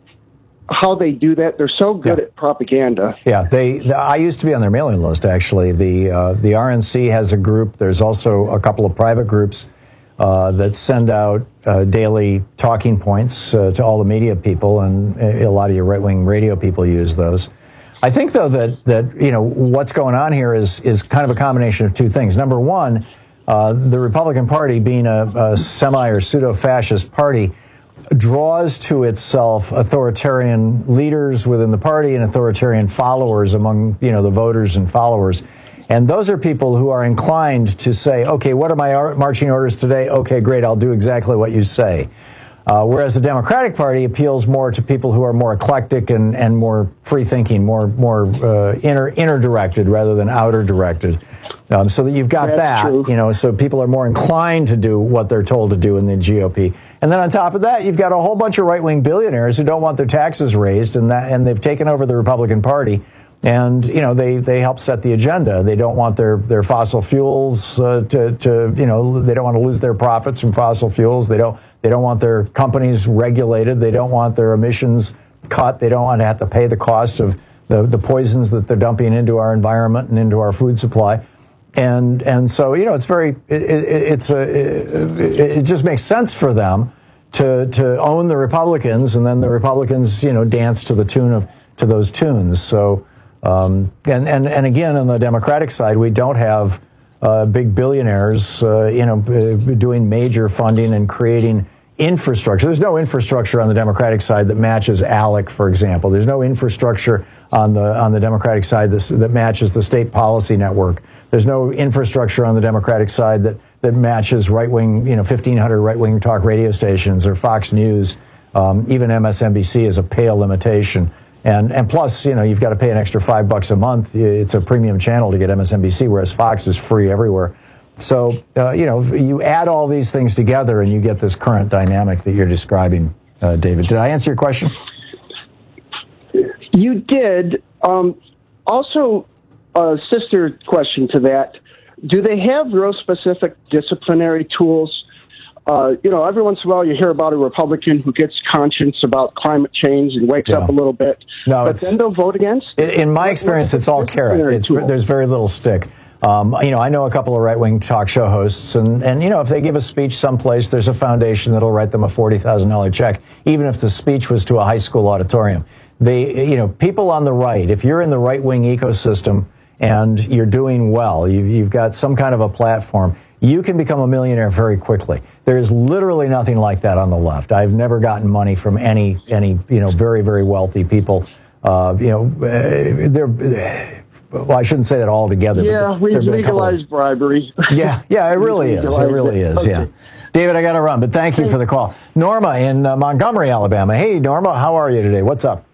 how they do that? They're so good yeah. at propaganda. Yeah, they. The, I used to be on their mailing list, actually. The uh, the R N C has a group. There's also a couple of private groups uh, that send out uh, daily talking points uh, to all the media people, and a lot of your right-wing radio people use those. I think, though, that, that you know, what's going on here is is kind of a combination of two things. Number one, uh, the Republican Party, being a, a semi- or pseudo-fascist party, draws to itself authoritarian leaders within the party and authoritarian followers among, you know, the voters and followers. And those are people who are inclined to say, okay, what are my marching orders today? Okay, great, I'll do exactly what you say. Uh, whereas the Democratic Party appeals more to people who are more eclectic and, and more free-thinking, more more uh, inner inner directed rather than outer directed. Um, so that you've got That's that, true. you know, so people are more inclined to do what they're told to do in the G O P. And then on top of that, you've got a whole bunch of right-wing billionaires who don't want their taxes raised, and that and they've taken over the Republican Party. And, you know, they, they help set the agenda. They don't want their, their fossil fuels uh, to, to, you know, they don't want to lose their profits from fossil fuels. They don't they don't want their companies regulated. They don't want their emissions cut. They don't want to have to pay the cost of the, the poisons that they're dumping into our environment and into our food supply. And and so, you know, it's very, it, it, it's a, it, it just makes sense for them to to own the Republicans, and then the Republicans, you know, dance to the tune of, to those tunes. So, Um, and, and, and again, on the Democratic side, we don't have uh, big billionaires, uh, you know, doing major funding and creating infrastructure. There's no infrastructure on the Democratic side that matches ALEC, for example. There's no infrastructure on the on the Democratic side that, that matches the State Policy Network. There's no infrastructure on the Democratic side that, that matches right-wing, you know, fifteen hundred right-wing talk radio stations or Fox News. Um, even M S N B C is a pale imitation. And and plus, you know, you've got to pay an extra five bucks a month. It's a premium channel to get M S N B C, whereas Fox is free everywhere. So, uh, you know, you add all these things together and you get this current dynamic that you're describing, uh, David. Did I answer your question? You did. Um, also, a sister question to that. Do they have real specific disciplinary tools? Uh, you know, every once in a while you hear about a Republican who gets conscience about climate change and wakes yeah. up a little bit, no, but then they'll vote against? In, in my experience, it's all carrot. It's, there's very little stick. Um, you know, I know a couple of right-wing talk show hosts, and, and, you know, if they give a speech someplace, there's a foundation that'll write them a forty thousand dollars check, even if the speech was to a high school auditorium. They, you know, people on the right, if you're in the right-wing ecosystem and you're doing well, you've, you've got some kind of a platform, you can become a millionaire very quickly. There is literally nothing like that on the left. I've never gotten money from any, any you know, very, very wealthy people. Uh, you know, uh, they're, well, I shouldn't say that altogether. Yeah, we've legalized bribery. Yeah, yeah, it really is. It really is, okay. yeah. David, I got to run, but thank you for the call. Norma in uh, Montgomery, Alabama. Hey, Norma, how are you today? What's up?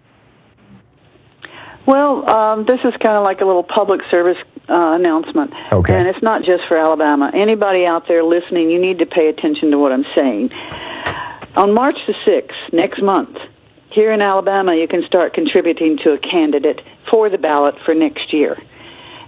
Well, um, this is kind of like a little public service uh, announcement. Okay. And it's not just for Alabama. Anybody out there listening, you need to pay attention to what I'm saying. On March the sixth, next month, here in Alabama, you can start contributing to a candidate for the ballot for next year.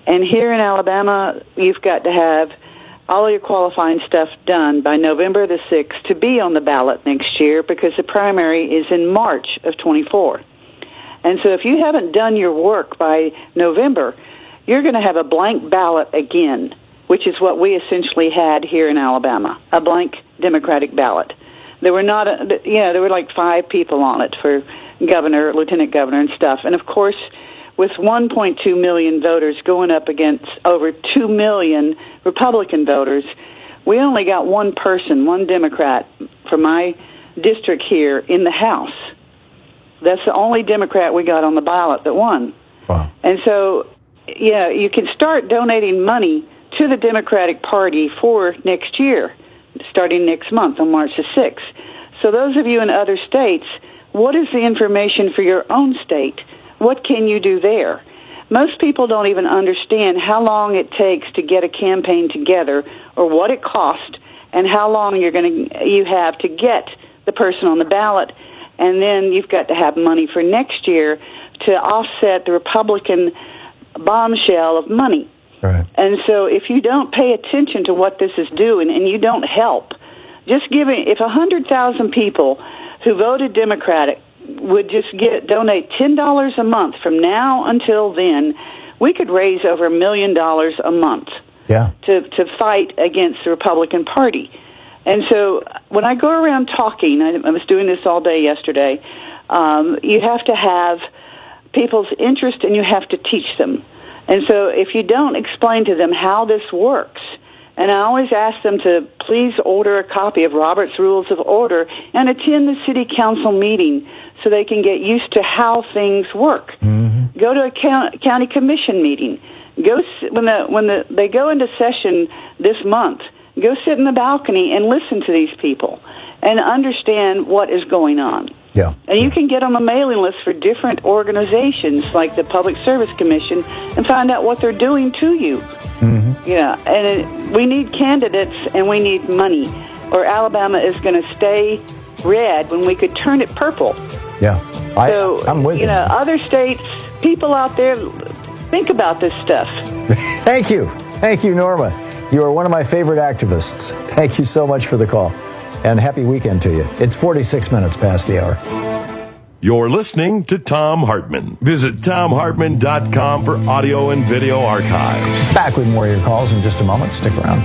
And here in Alabama, you've got to have all your qualifying stuff done by November the sixth to be on the ballot next year, because the primary is in March of twenty-four. And so if you haven't done your work by November, you're going to have a blank ballot again, which is what we essentially had here in Alabama, a blank Democratic ballot. There were not, a, you know, there were like five people on it for governor, lieutenant governor, and stuff. And of course, with one point two million voters going up against over two million Republican voters, we only got one person, one Democrat from my district here in the House. That's the only Democrat we got on the ballot that won. Wow. And so, yeah, you can start donating money to the Democratic Party for next year, starting next month on March the sixth. So those of you in other states, what is the information for your own state? What can you do there? Most people don't even understand how long it takes to get a campaign together, or what it costs, and how long you're going to you have to get the person on the ballot. And then you've got to have money for next year to offset the Republican bombshell of money. Right. And so if you don't pay attention to what this is doing, and you don't help, just giving, if one hundred thousand people who voted Democratic would just get donate ten dollars a month from now until then, we could raise over a million dollars a month yeah. to, to fight against the Republican Party. And so when I go around talking, I, I was doing this all day yesterday, um, you have to have people's interest, and you have to teach them. And so if you don't explain to them how this works, and I always ask them to please order a copy of Robert's Rules of Order and attend the city council meeting so they can get used to how things work. Mm-hmm. Go to a count, county commission meeting. Go when the when the they go into session this month. Go sit in the balcony and listen to these people and understand what is going on. Yeah. And you can get on a mailing list for different organizations like the Public Service Commission and find out what they're doing to you. Mm-hmm. Yeah, and it, we need candidates and we need money, or Alabama is going to stay red when we could turn it purple. Yeah, I, so, I'm with you. You know, other states, people out there, think about this stuff. Thank you. Thank you, Norma. You are one of my favorite activists. Thank you so much for the call. And happy weekend to you. It's forty-six minutes past the hour. You're listening to Thom Hartmann. Visit Thom Hartmann dot com for audio and video archives. Back with more of your calls in just a moment. Stick around.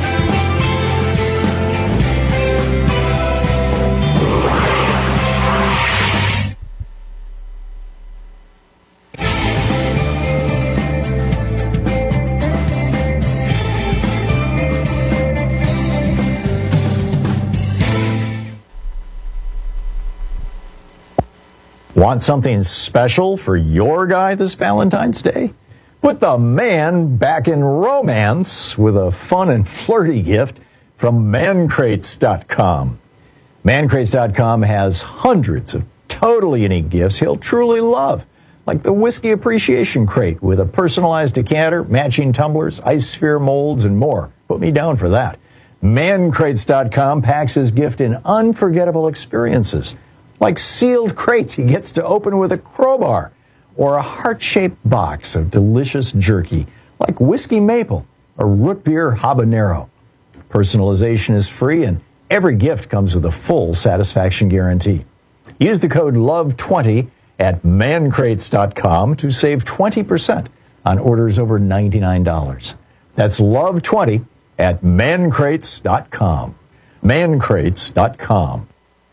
Want something special for your guy this Valentine's Day? Put the man back in romance with a fun and flirty gift from man crates dot com. man crates dot com has hundreds of totally unique gifts he'll truly love, like the Whiskey Appreciation Crate with a personalized decanter, matching tumblers, ice sphere molds, and more. Put me down for that. man crates dot com packs his gift in unforgettable experiences, like sealed crates he gets to open with a crowbar, or a heart-shaped box of delicious jerky, like whiskey maple or root beer habanero. Personalization is free, and every gift comes with a full satisfaction guarantee. Use the code love twenty at man crates dot com to save twenty percent on orders over ninety-nine dollars. That's love twenty at man crates dot com. man crates dot com.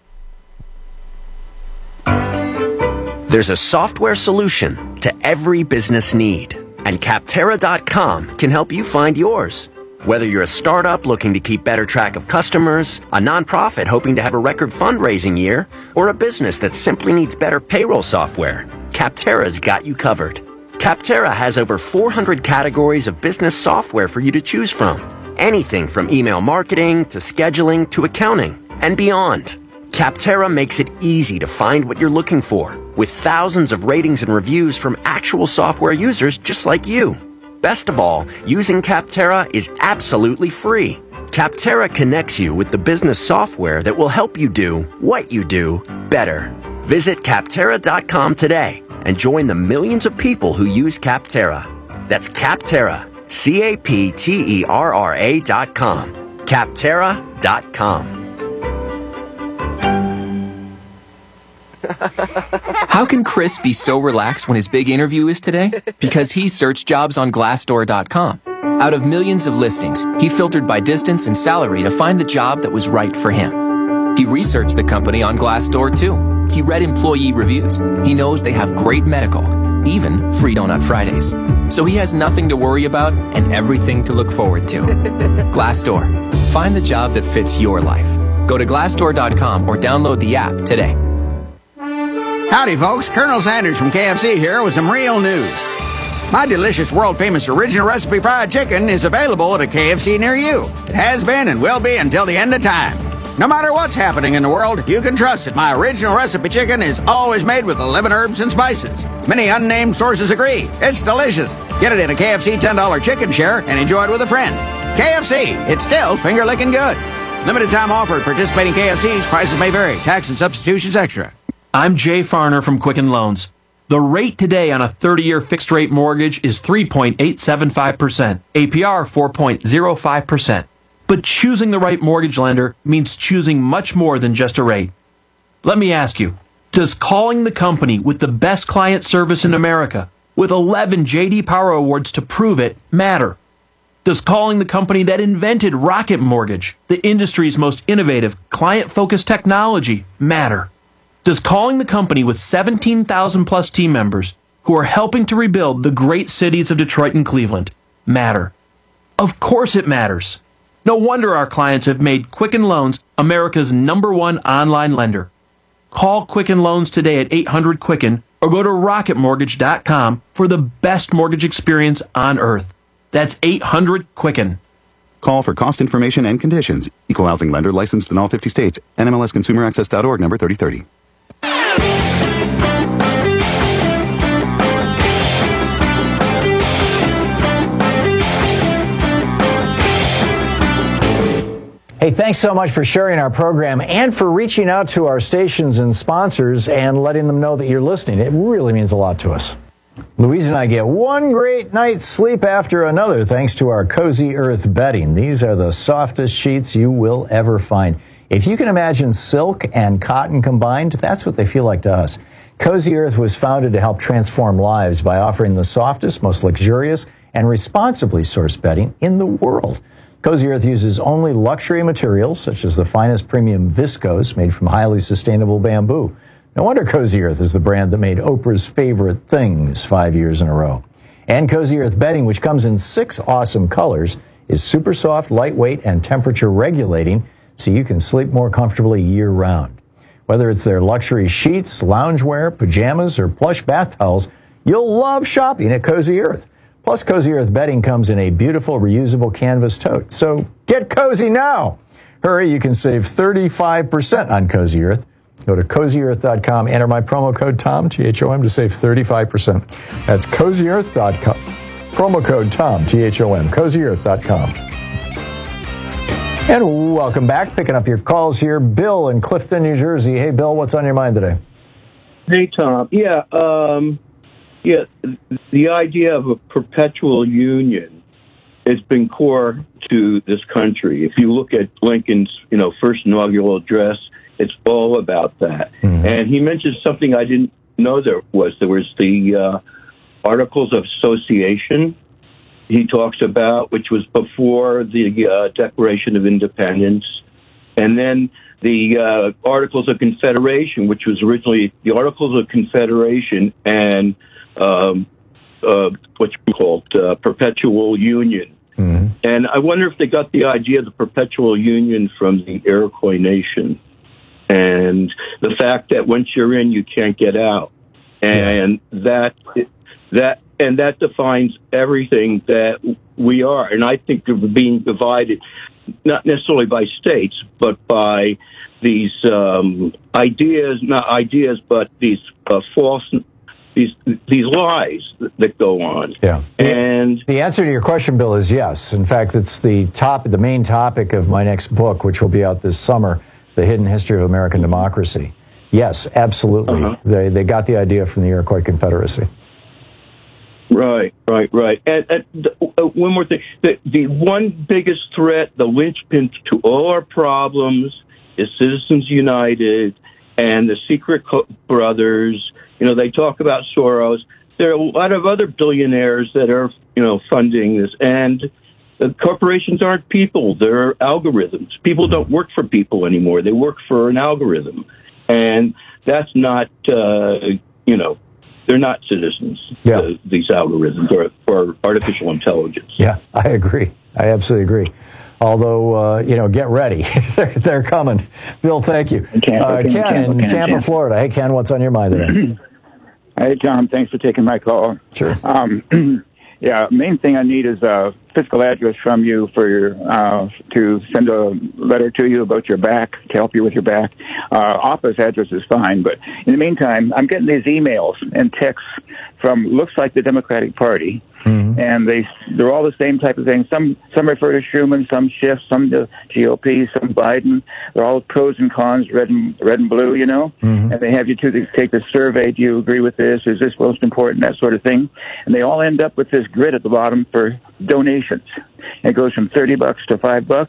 There's a software solution to every business need, and Capterra dot com can help you find yours. Whether you're a startup looking to keep better track of customers, a nonprofit hoping to have a record fundraising year, or a business that simply needs better payroll software, Capterra's got you covered. Capterra has over four hundred categories of business software for you to choose from. Anything from email marketing to scheduling to accounting and beyond. Capterra makes it easy to find what you're looking for, with thousands of ratings and reviews from actual software users just like you. Best of all, using Capterra is absolutely free. Capterra connects you with the business software that will help you do what you do better. Visit Capterra dot com today and join the millions of people who use Capterra. That's Capterra, C A P T E R R A dot com. Capterra dot com. How can Chris be so relaxed when his big interview is today? Because he searched jobs on Glassdoor dot com. Out of millions of listings, he filtered by distance and salary to find the job that was right for him. He researched the company on Glassdoor too. He read employee reviews. He knows they have great medical, even free Donut Fridays. So he has nothing to worry about and everything to look forward to. Glassdoor. Find the job that fits your life. Go to Glassdoor dot com or download the app today. Howdy, folks. Colonel Sanders from K F C here with some real news. My delicious, world-famous original recipe fried chicken is available at a K F C near you. It has been and will be until the end of time. No matter what's happening in the world, you can trust that my original recipe chicken is always made with eleven herbs and spices. Many unnamed sources agree. It's delicious. Get it in a K F C ten dollar chicken share and enjoy it with a friend. K F C, it's still finger-licking good. Limited time offer at participating K F Cs. Prices may vary. Tax and substitutions extra. I'm Jay Farner from Quicken Loans. The rate today on a thirty-year fixed-rate mortgage is three point eight seven five percent, A P R four point zero five percent. But choosing the right mortgage lender means choosing much more than just a rate. Let me ask you, does calling the company with the best client service in America, with eleven J D Power Awards to prove it, matter? Does calling the company that invented Rocket Mortgage, the industry's most innovative, client-focused technology, matter? Does calling the company with seventeen thousand plus team members who are helping to rebuild the great cities of Detroit and Cleveland matter? Of course it matters. No wonder our clients have made Quicken Loans America's number one online lender. Call Quicken Loans today at eight hundred Quicken or go to rocket mortgage dot com for the best mortgage experience on earth. That's eight hundred Quicken. Call for cost information and conditions. Equal housing lender licensed in all fifty states. N M L S consumer access dot org number thirty thirty. Hey, thanks so much for sharing our program and for reaching out to our stations and sponsors and letting them know that you're listening. It really means a lot to us. Louise and I get one great night's sleep after another thanks to our Cozy Earth bedding. These are the softest sheets you will ever find. If you can imagine silk and cotton combined, that's what they feel like to us. Cozy Earth was founded to help transform lives by offering the softest, most luxurious, and responsibly sourced bedding in the world. Cozy Earth uses only luxury materials, such as the finest premium viscose made from highly sustainable bamboo. No wonder Cozy Earth is the brand that made Oprah's favorite things five years in a row. And Cozy Earth bedding, which comes in six awesome colors, is super soft, lightweight, and temperature regulating, so you can sleep more comfortably year-round. Whether it's their luxury sheets, loungewear, pajamas, or plush bath towels, you'll love shopping at Cozy Earth. Plus, Cozy Earth bedding comes in a beautiful reusable canvas tote. So get cozy now. Hurry, you can save thirty-five percent on Cozy Earth. Go to cozy earth dot com, enter my promo code TOM, T H O M, to save thirty-five percent. That's cozy earth dot com. Promo code TOM, T H O M, cozy earth dot com. And welcome back. Picking up your calls here. Bill in Clifton, New Jersey. Hey, Bill, what's on your mind today? Hey, Tom. Yeah, um... Yeah, the idea of a perpetual union has been core to this country. If you look at Lincoln's, you know, first inaugural address, it's all about that. Mm-hmm. And he mentioned something I didn't know there was. There was the uh, Articles of Association he talks about, which was before the uh, Declaration of Independence. And then the uh, Articles of Confederation, which was originally the Articles of Confederation and Um, uh, what's called uh, perpetual union. Mm-hmm. And I wonder if they got the idea of the perpetual union from the Iroquois Nation and the fact that once you're in, you can't get out. And that, that, and that defines everything that we are. And I think we're being divided, not necessarily by states, but by these um, ideas, not ideas, but these uh, false These these lies that go on. Yeah. And the answer to your question, Bill, is yes. In fact, it's the top, the main topic of my next book, which will be out this summer, The Hidden History of American Democracy. Yes, absolutely. Uh-huh. They they got the idea from the Iroquois Confederacy. Right, right, right. And, and uh, one more thing. The, the one biggest threat, the linchpin to all our problems is Citizens United and the Secret Co- Brothers. You know, they talk about Soros. There are a lot of other billionaires that are, you know, funding this. And the corporations aren't people. They're algorithms. People don't work for people anymore. They work for an algorithm. And that's not, uh, you know, they're not citizens, yeah. uh, these algorithms, or, or artificial intelligence. Yeah, I agree. I absolutely agree. Although, uh, you know, get ready. they're, they're coming. Bill, thank you. Ken, uh, Ken, Ken, Ken, in Ken, Tampa, Ken. Florida. Hey, Ken, what's on your mind today? Hey, Tom, thanks for taking my call. Sure. Um, yeah, main thing I need is a physical address from you for your uh, to send a letter to you about your back, to help you with your back. Uh, office address is fine, but in the meantime, I'm getting these emails and texts from, looks like the Democratic Party, mm-hmm. and they, they're all the same type of thing. Some some refer to Schumer, some Schiff, some the G O P, some Biden. They're all pros and cons, red and red and blue, you know. Mm-hmm. And they have you to take the survey. Do you agree with this? Is this most important? That sort of thing. And they all end up with this grid at the bottom for donations. It goes from thirty bucks to five bucks,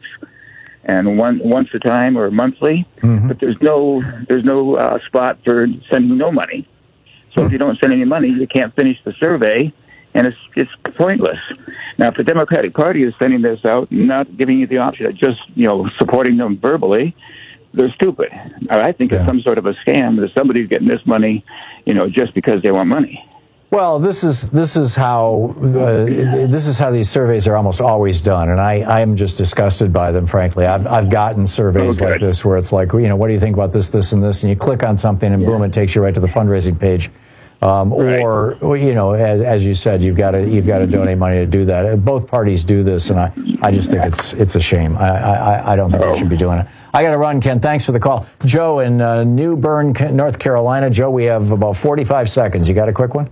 and one once a time or monthly. Mm-hmm. But there's no there's no uh, spot for sending no money. So mm-hmm. if you don't send any money, you can't finish the survey, and it's it's pointless. Now, if the Democratic Party is sending this out, not giving you the option of just you know supporting them verbally, they're stupid. I think yeah. it's some sort of a scam that somebody's getting this money, you know, just because they want money. Well, this is this is how uh, this is how these surveys are almost always done, and I, I am just disgusted by them. Frankly, I've I've gotten surveys okay. like this where it's like, you know, what do you think about this, this, and this, and you click on something, and yeah. boom, it takes you right to the fundraising page. Um, right. Or, you know, as, as you said, you've got to you've got to donate money to do that. Both parties do this, and I, I just think it's it's a shame. I I, I don't think oh. they should be doing it. I got to run, Ken. Thanks for the call, Joe in uh, New Bern, North Carolina. Joe, we have about forty-five seconds. You got a quick one?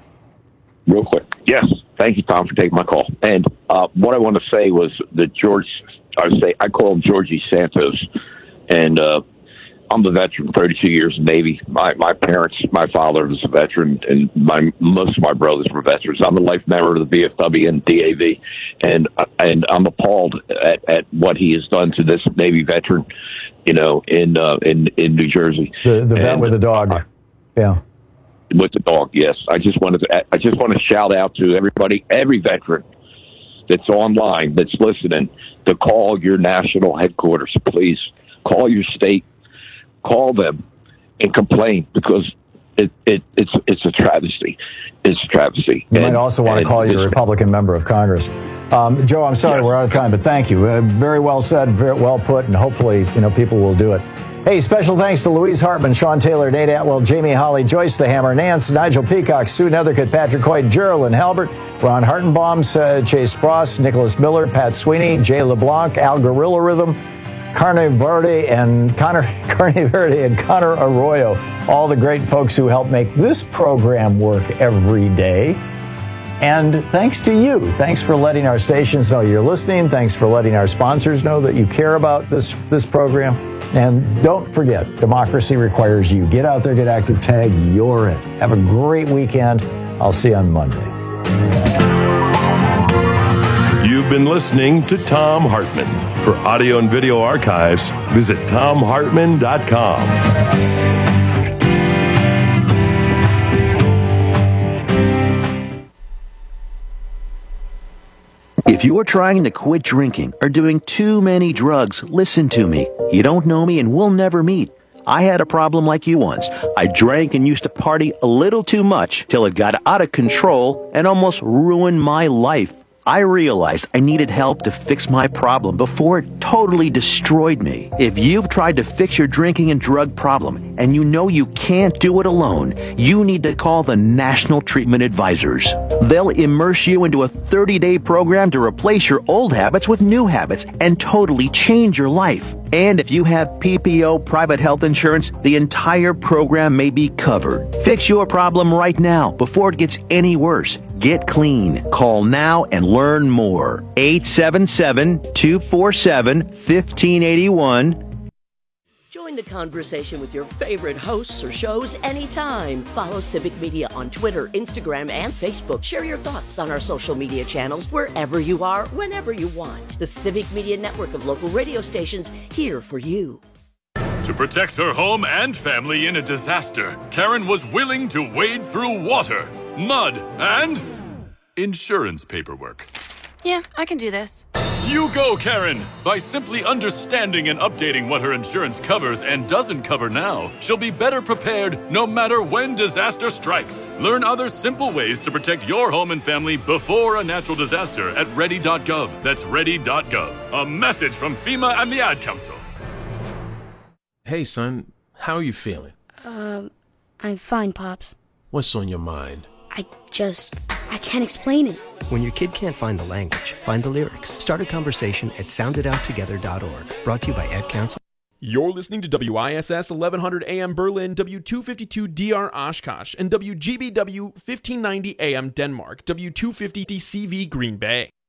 Real quick. Yes. Thank you, Tom, for taking my call. And uh, what I want to say was that George, I would say, I call him Georgie Santos, and uh, I'm a veteran, thirty-two years in the Navy. My my parents, my father was a veteran, and my most of my brothers were veterans. I'm a life member of the V F W and D A V, and and I'm appalled at, at what he has done to this Navy veteran, you know, in uh, in in New Jersey. The the vet and, with the dog, uh, yeah. With the dog, yes. I just wanted to. I just want to shout out to everybody, every veteran that's online, that's listening, to call your national headquarters, please. Call your state, call them, and complain, because it, it it's it's a travesty. It's a travesty. You and, might also want to call your Republican member of Congress. Um, Joe, I'm sorry, yes. we're out of time, but thank you. Uh, very well said, very well put, and hopefully, you know, people will do it. Hey, special thanks to Louise Hartman, Sean Taylor, Nate Atwell, Jamie Holly, Joyce the Hammer, Nance, Nigel Peacock, Sue Nethercutt, Patrick Hoyt, Geraldine Halbert, Ron Hartenbaum, uh, Chase Spross, Nicholas Miller, Pat Sweeney, Jay LeBlanc, Al Gorilla Rhythm, Carne Verde and Connor Carne Verde and Connor Arroyo, all the great folks who help make this program work every day. And thanks to you. Thanks for letting our stations know you're listening. Thanks for letting our sponsors know that you care about this, this program. And don't forget, democracy requires you. Get out there, get active, tag, you're it. Have a great weekend. I'll see you on Monday. You've been listening to Thom Hartmann. For audio and video archives, visit Thom Hartmann dot com. If you're trying to quit drinking or doing too many drugs, listen to me. You don't know me and we'll never meet. I had a problem like you once. I drank and used to party a little too much till it got out of control and almost ruined my life. I realized I needed help to fix my problem before it totally destroyed me. If you've tried to fix your drinking and drug problem and you know you can't do it alone, you need to call the National Treatment Advisors. They'll immerse you into a thirty-day program to replace your old habits with new habits and totally change your life. And if you have P P O private health insurance, the entire program may be covered. Fix your problem right now before it gets any worse. Get clean. Call now and learn more. eight seven seven, two four seven, one five eight one. Join the conversation with your favorite hosts or shows anytime. Follow Civic Media on Twitter, Instagram, and Facebook. Share your thoughts on our social media channels wherever you are, whenever you want. The Civic Media network of local radio stations here for you. To protect her home and family in a disaster, Karen was willing to wade through water, mud, and insurance paperwork. Yeah, I can do this. You go, Karen! By simply understanding and updating what her insurance covers and doesn't cover now, she'll be better prepared no matter when disaster strikes. Learn other simple ways to protect your home and family before a natural disaster at ready dot gov. That's ready dot gov. A message from FEMA and the Ad Council. Hey, son, how are you feeling? Um, I'm fine, Pops. What's on your mind? I just, I can't explain it. When your kid can't find the language, find the lyrics. Start a conversation at sound it out together dot org. Brought to you by Ad Council. You're listening to W I S S eleven hundred A M Berlin, W two fifty-two D R Oshkosh, and W G B W fifteen ninety A M Denmark, W two fifty C V Green Bay.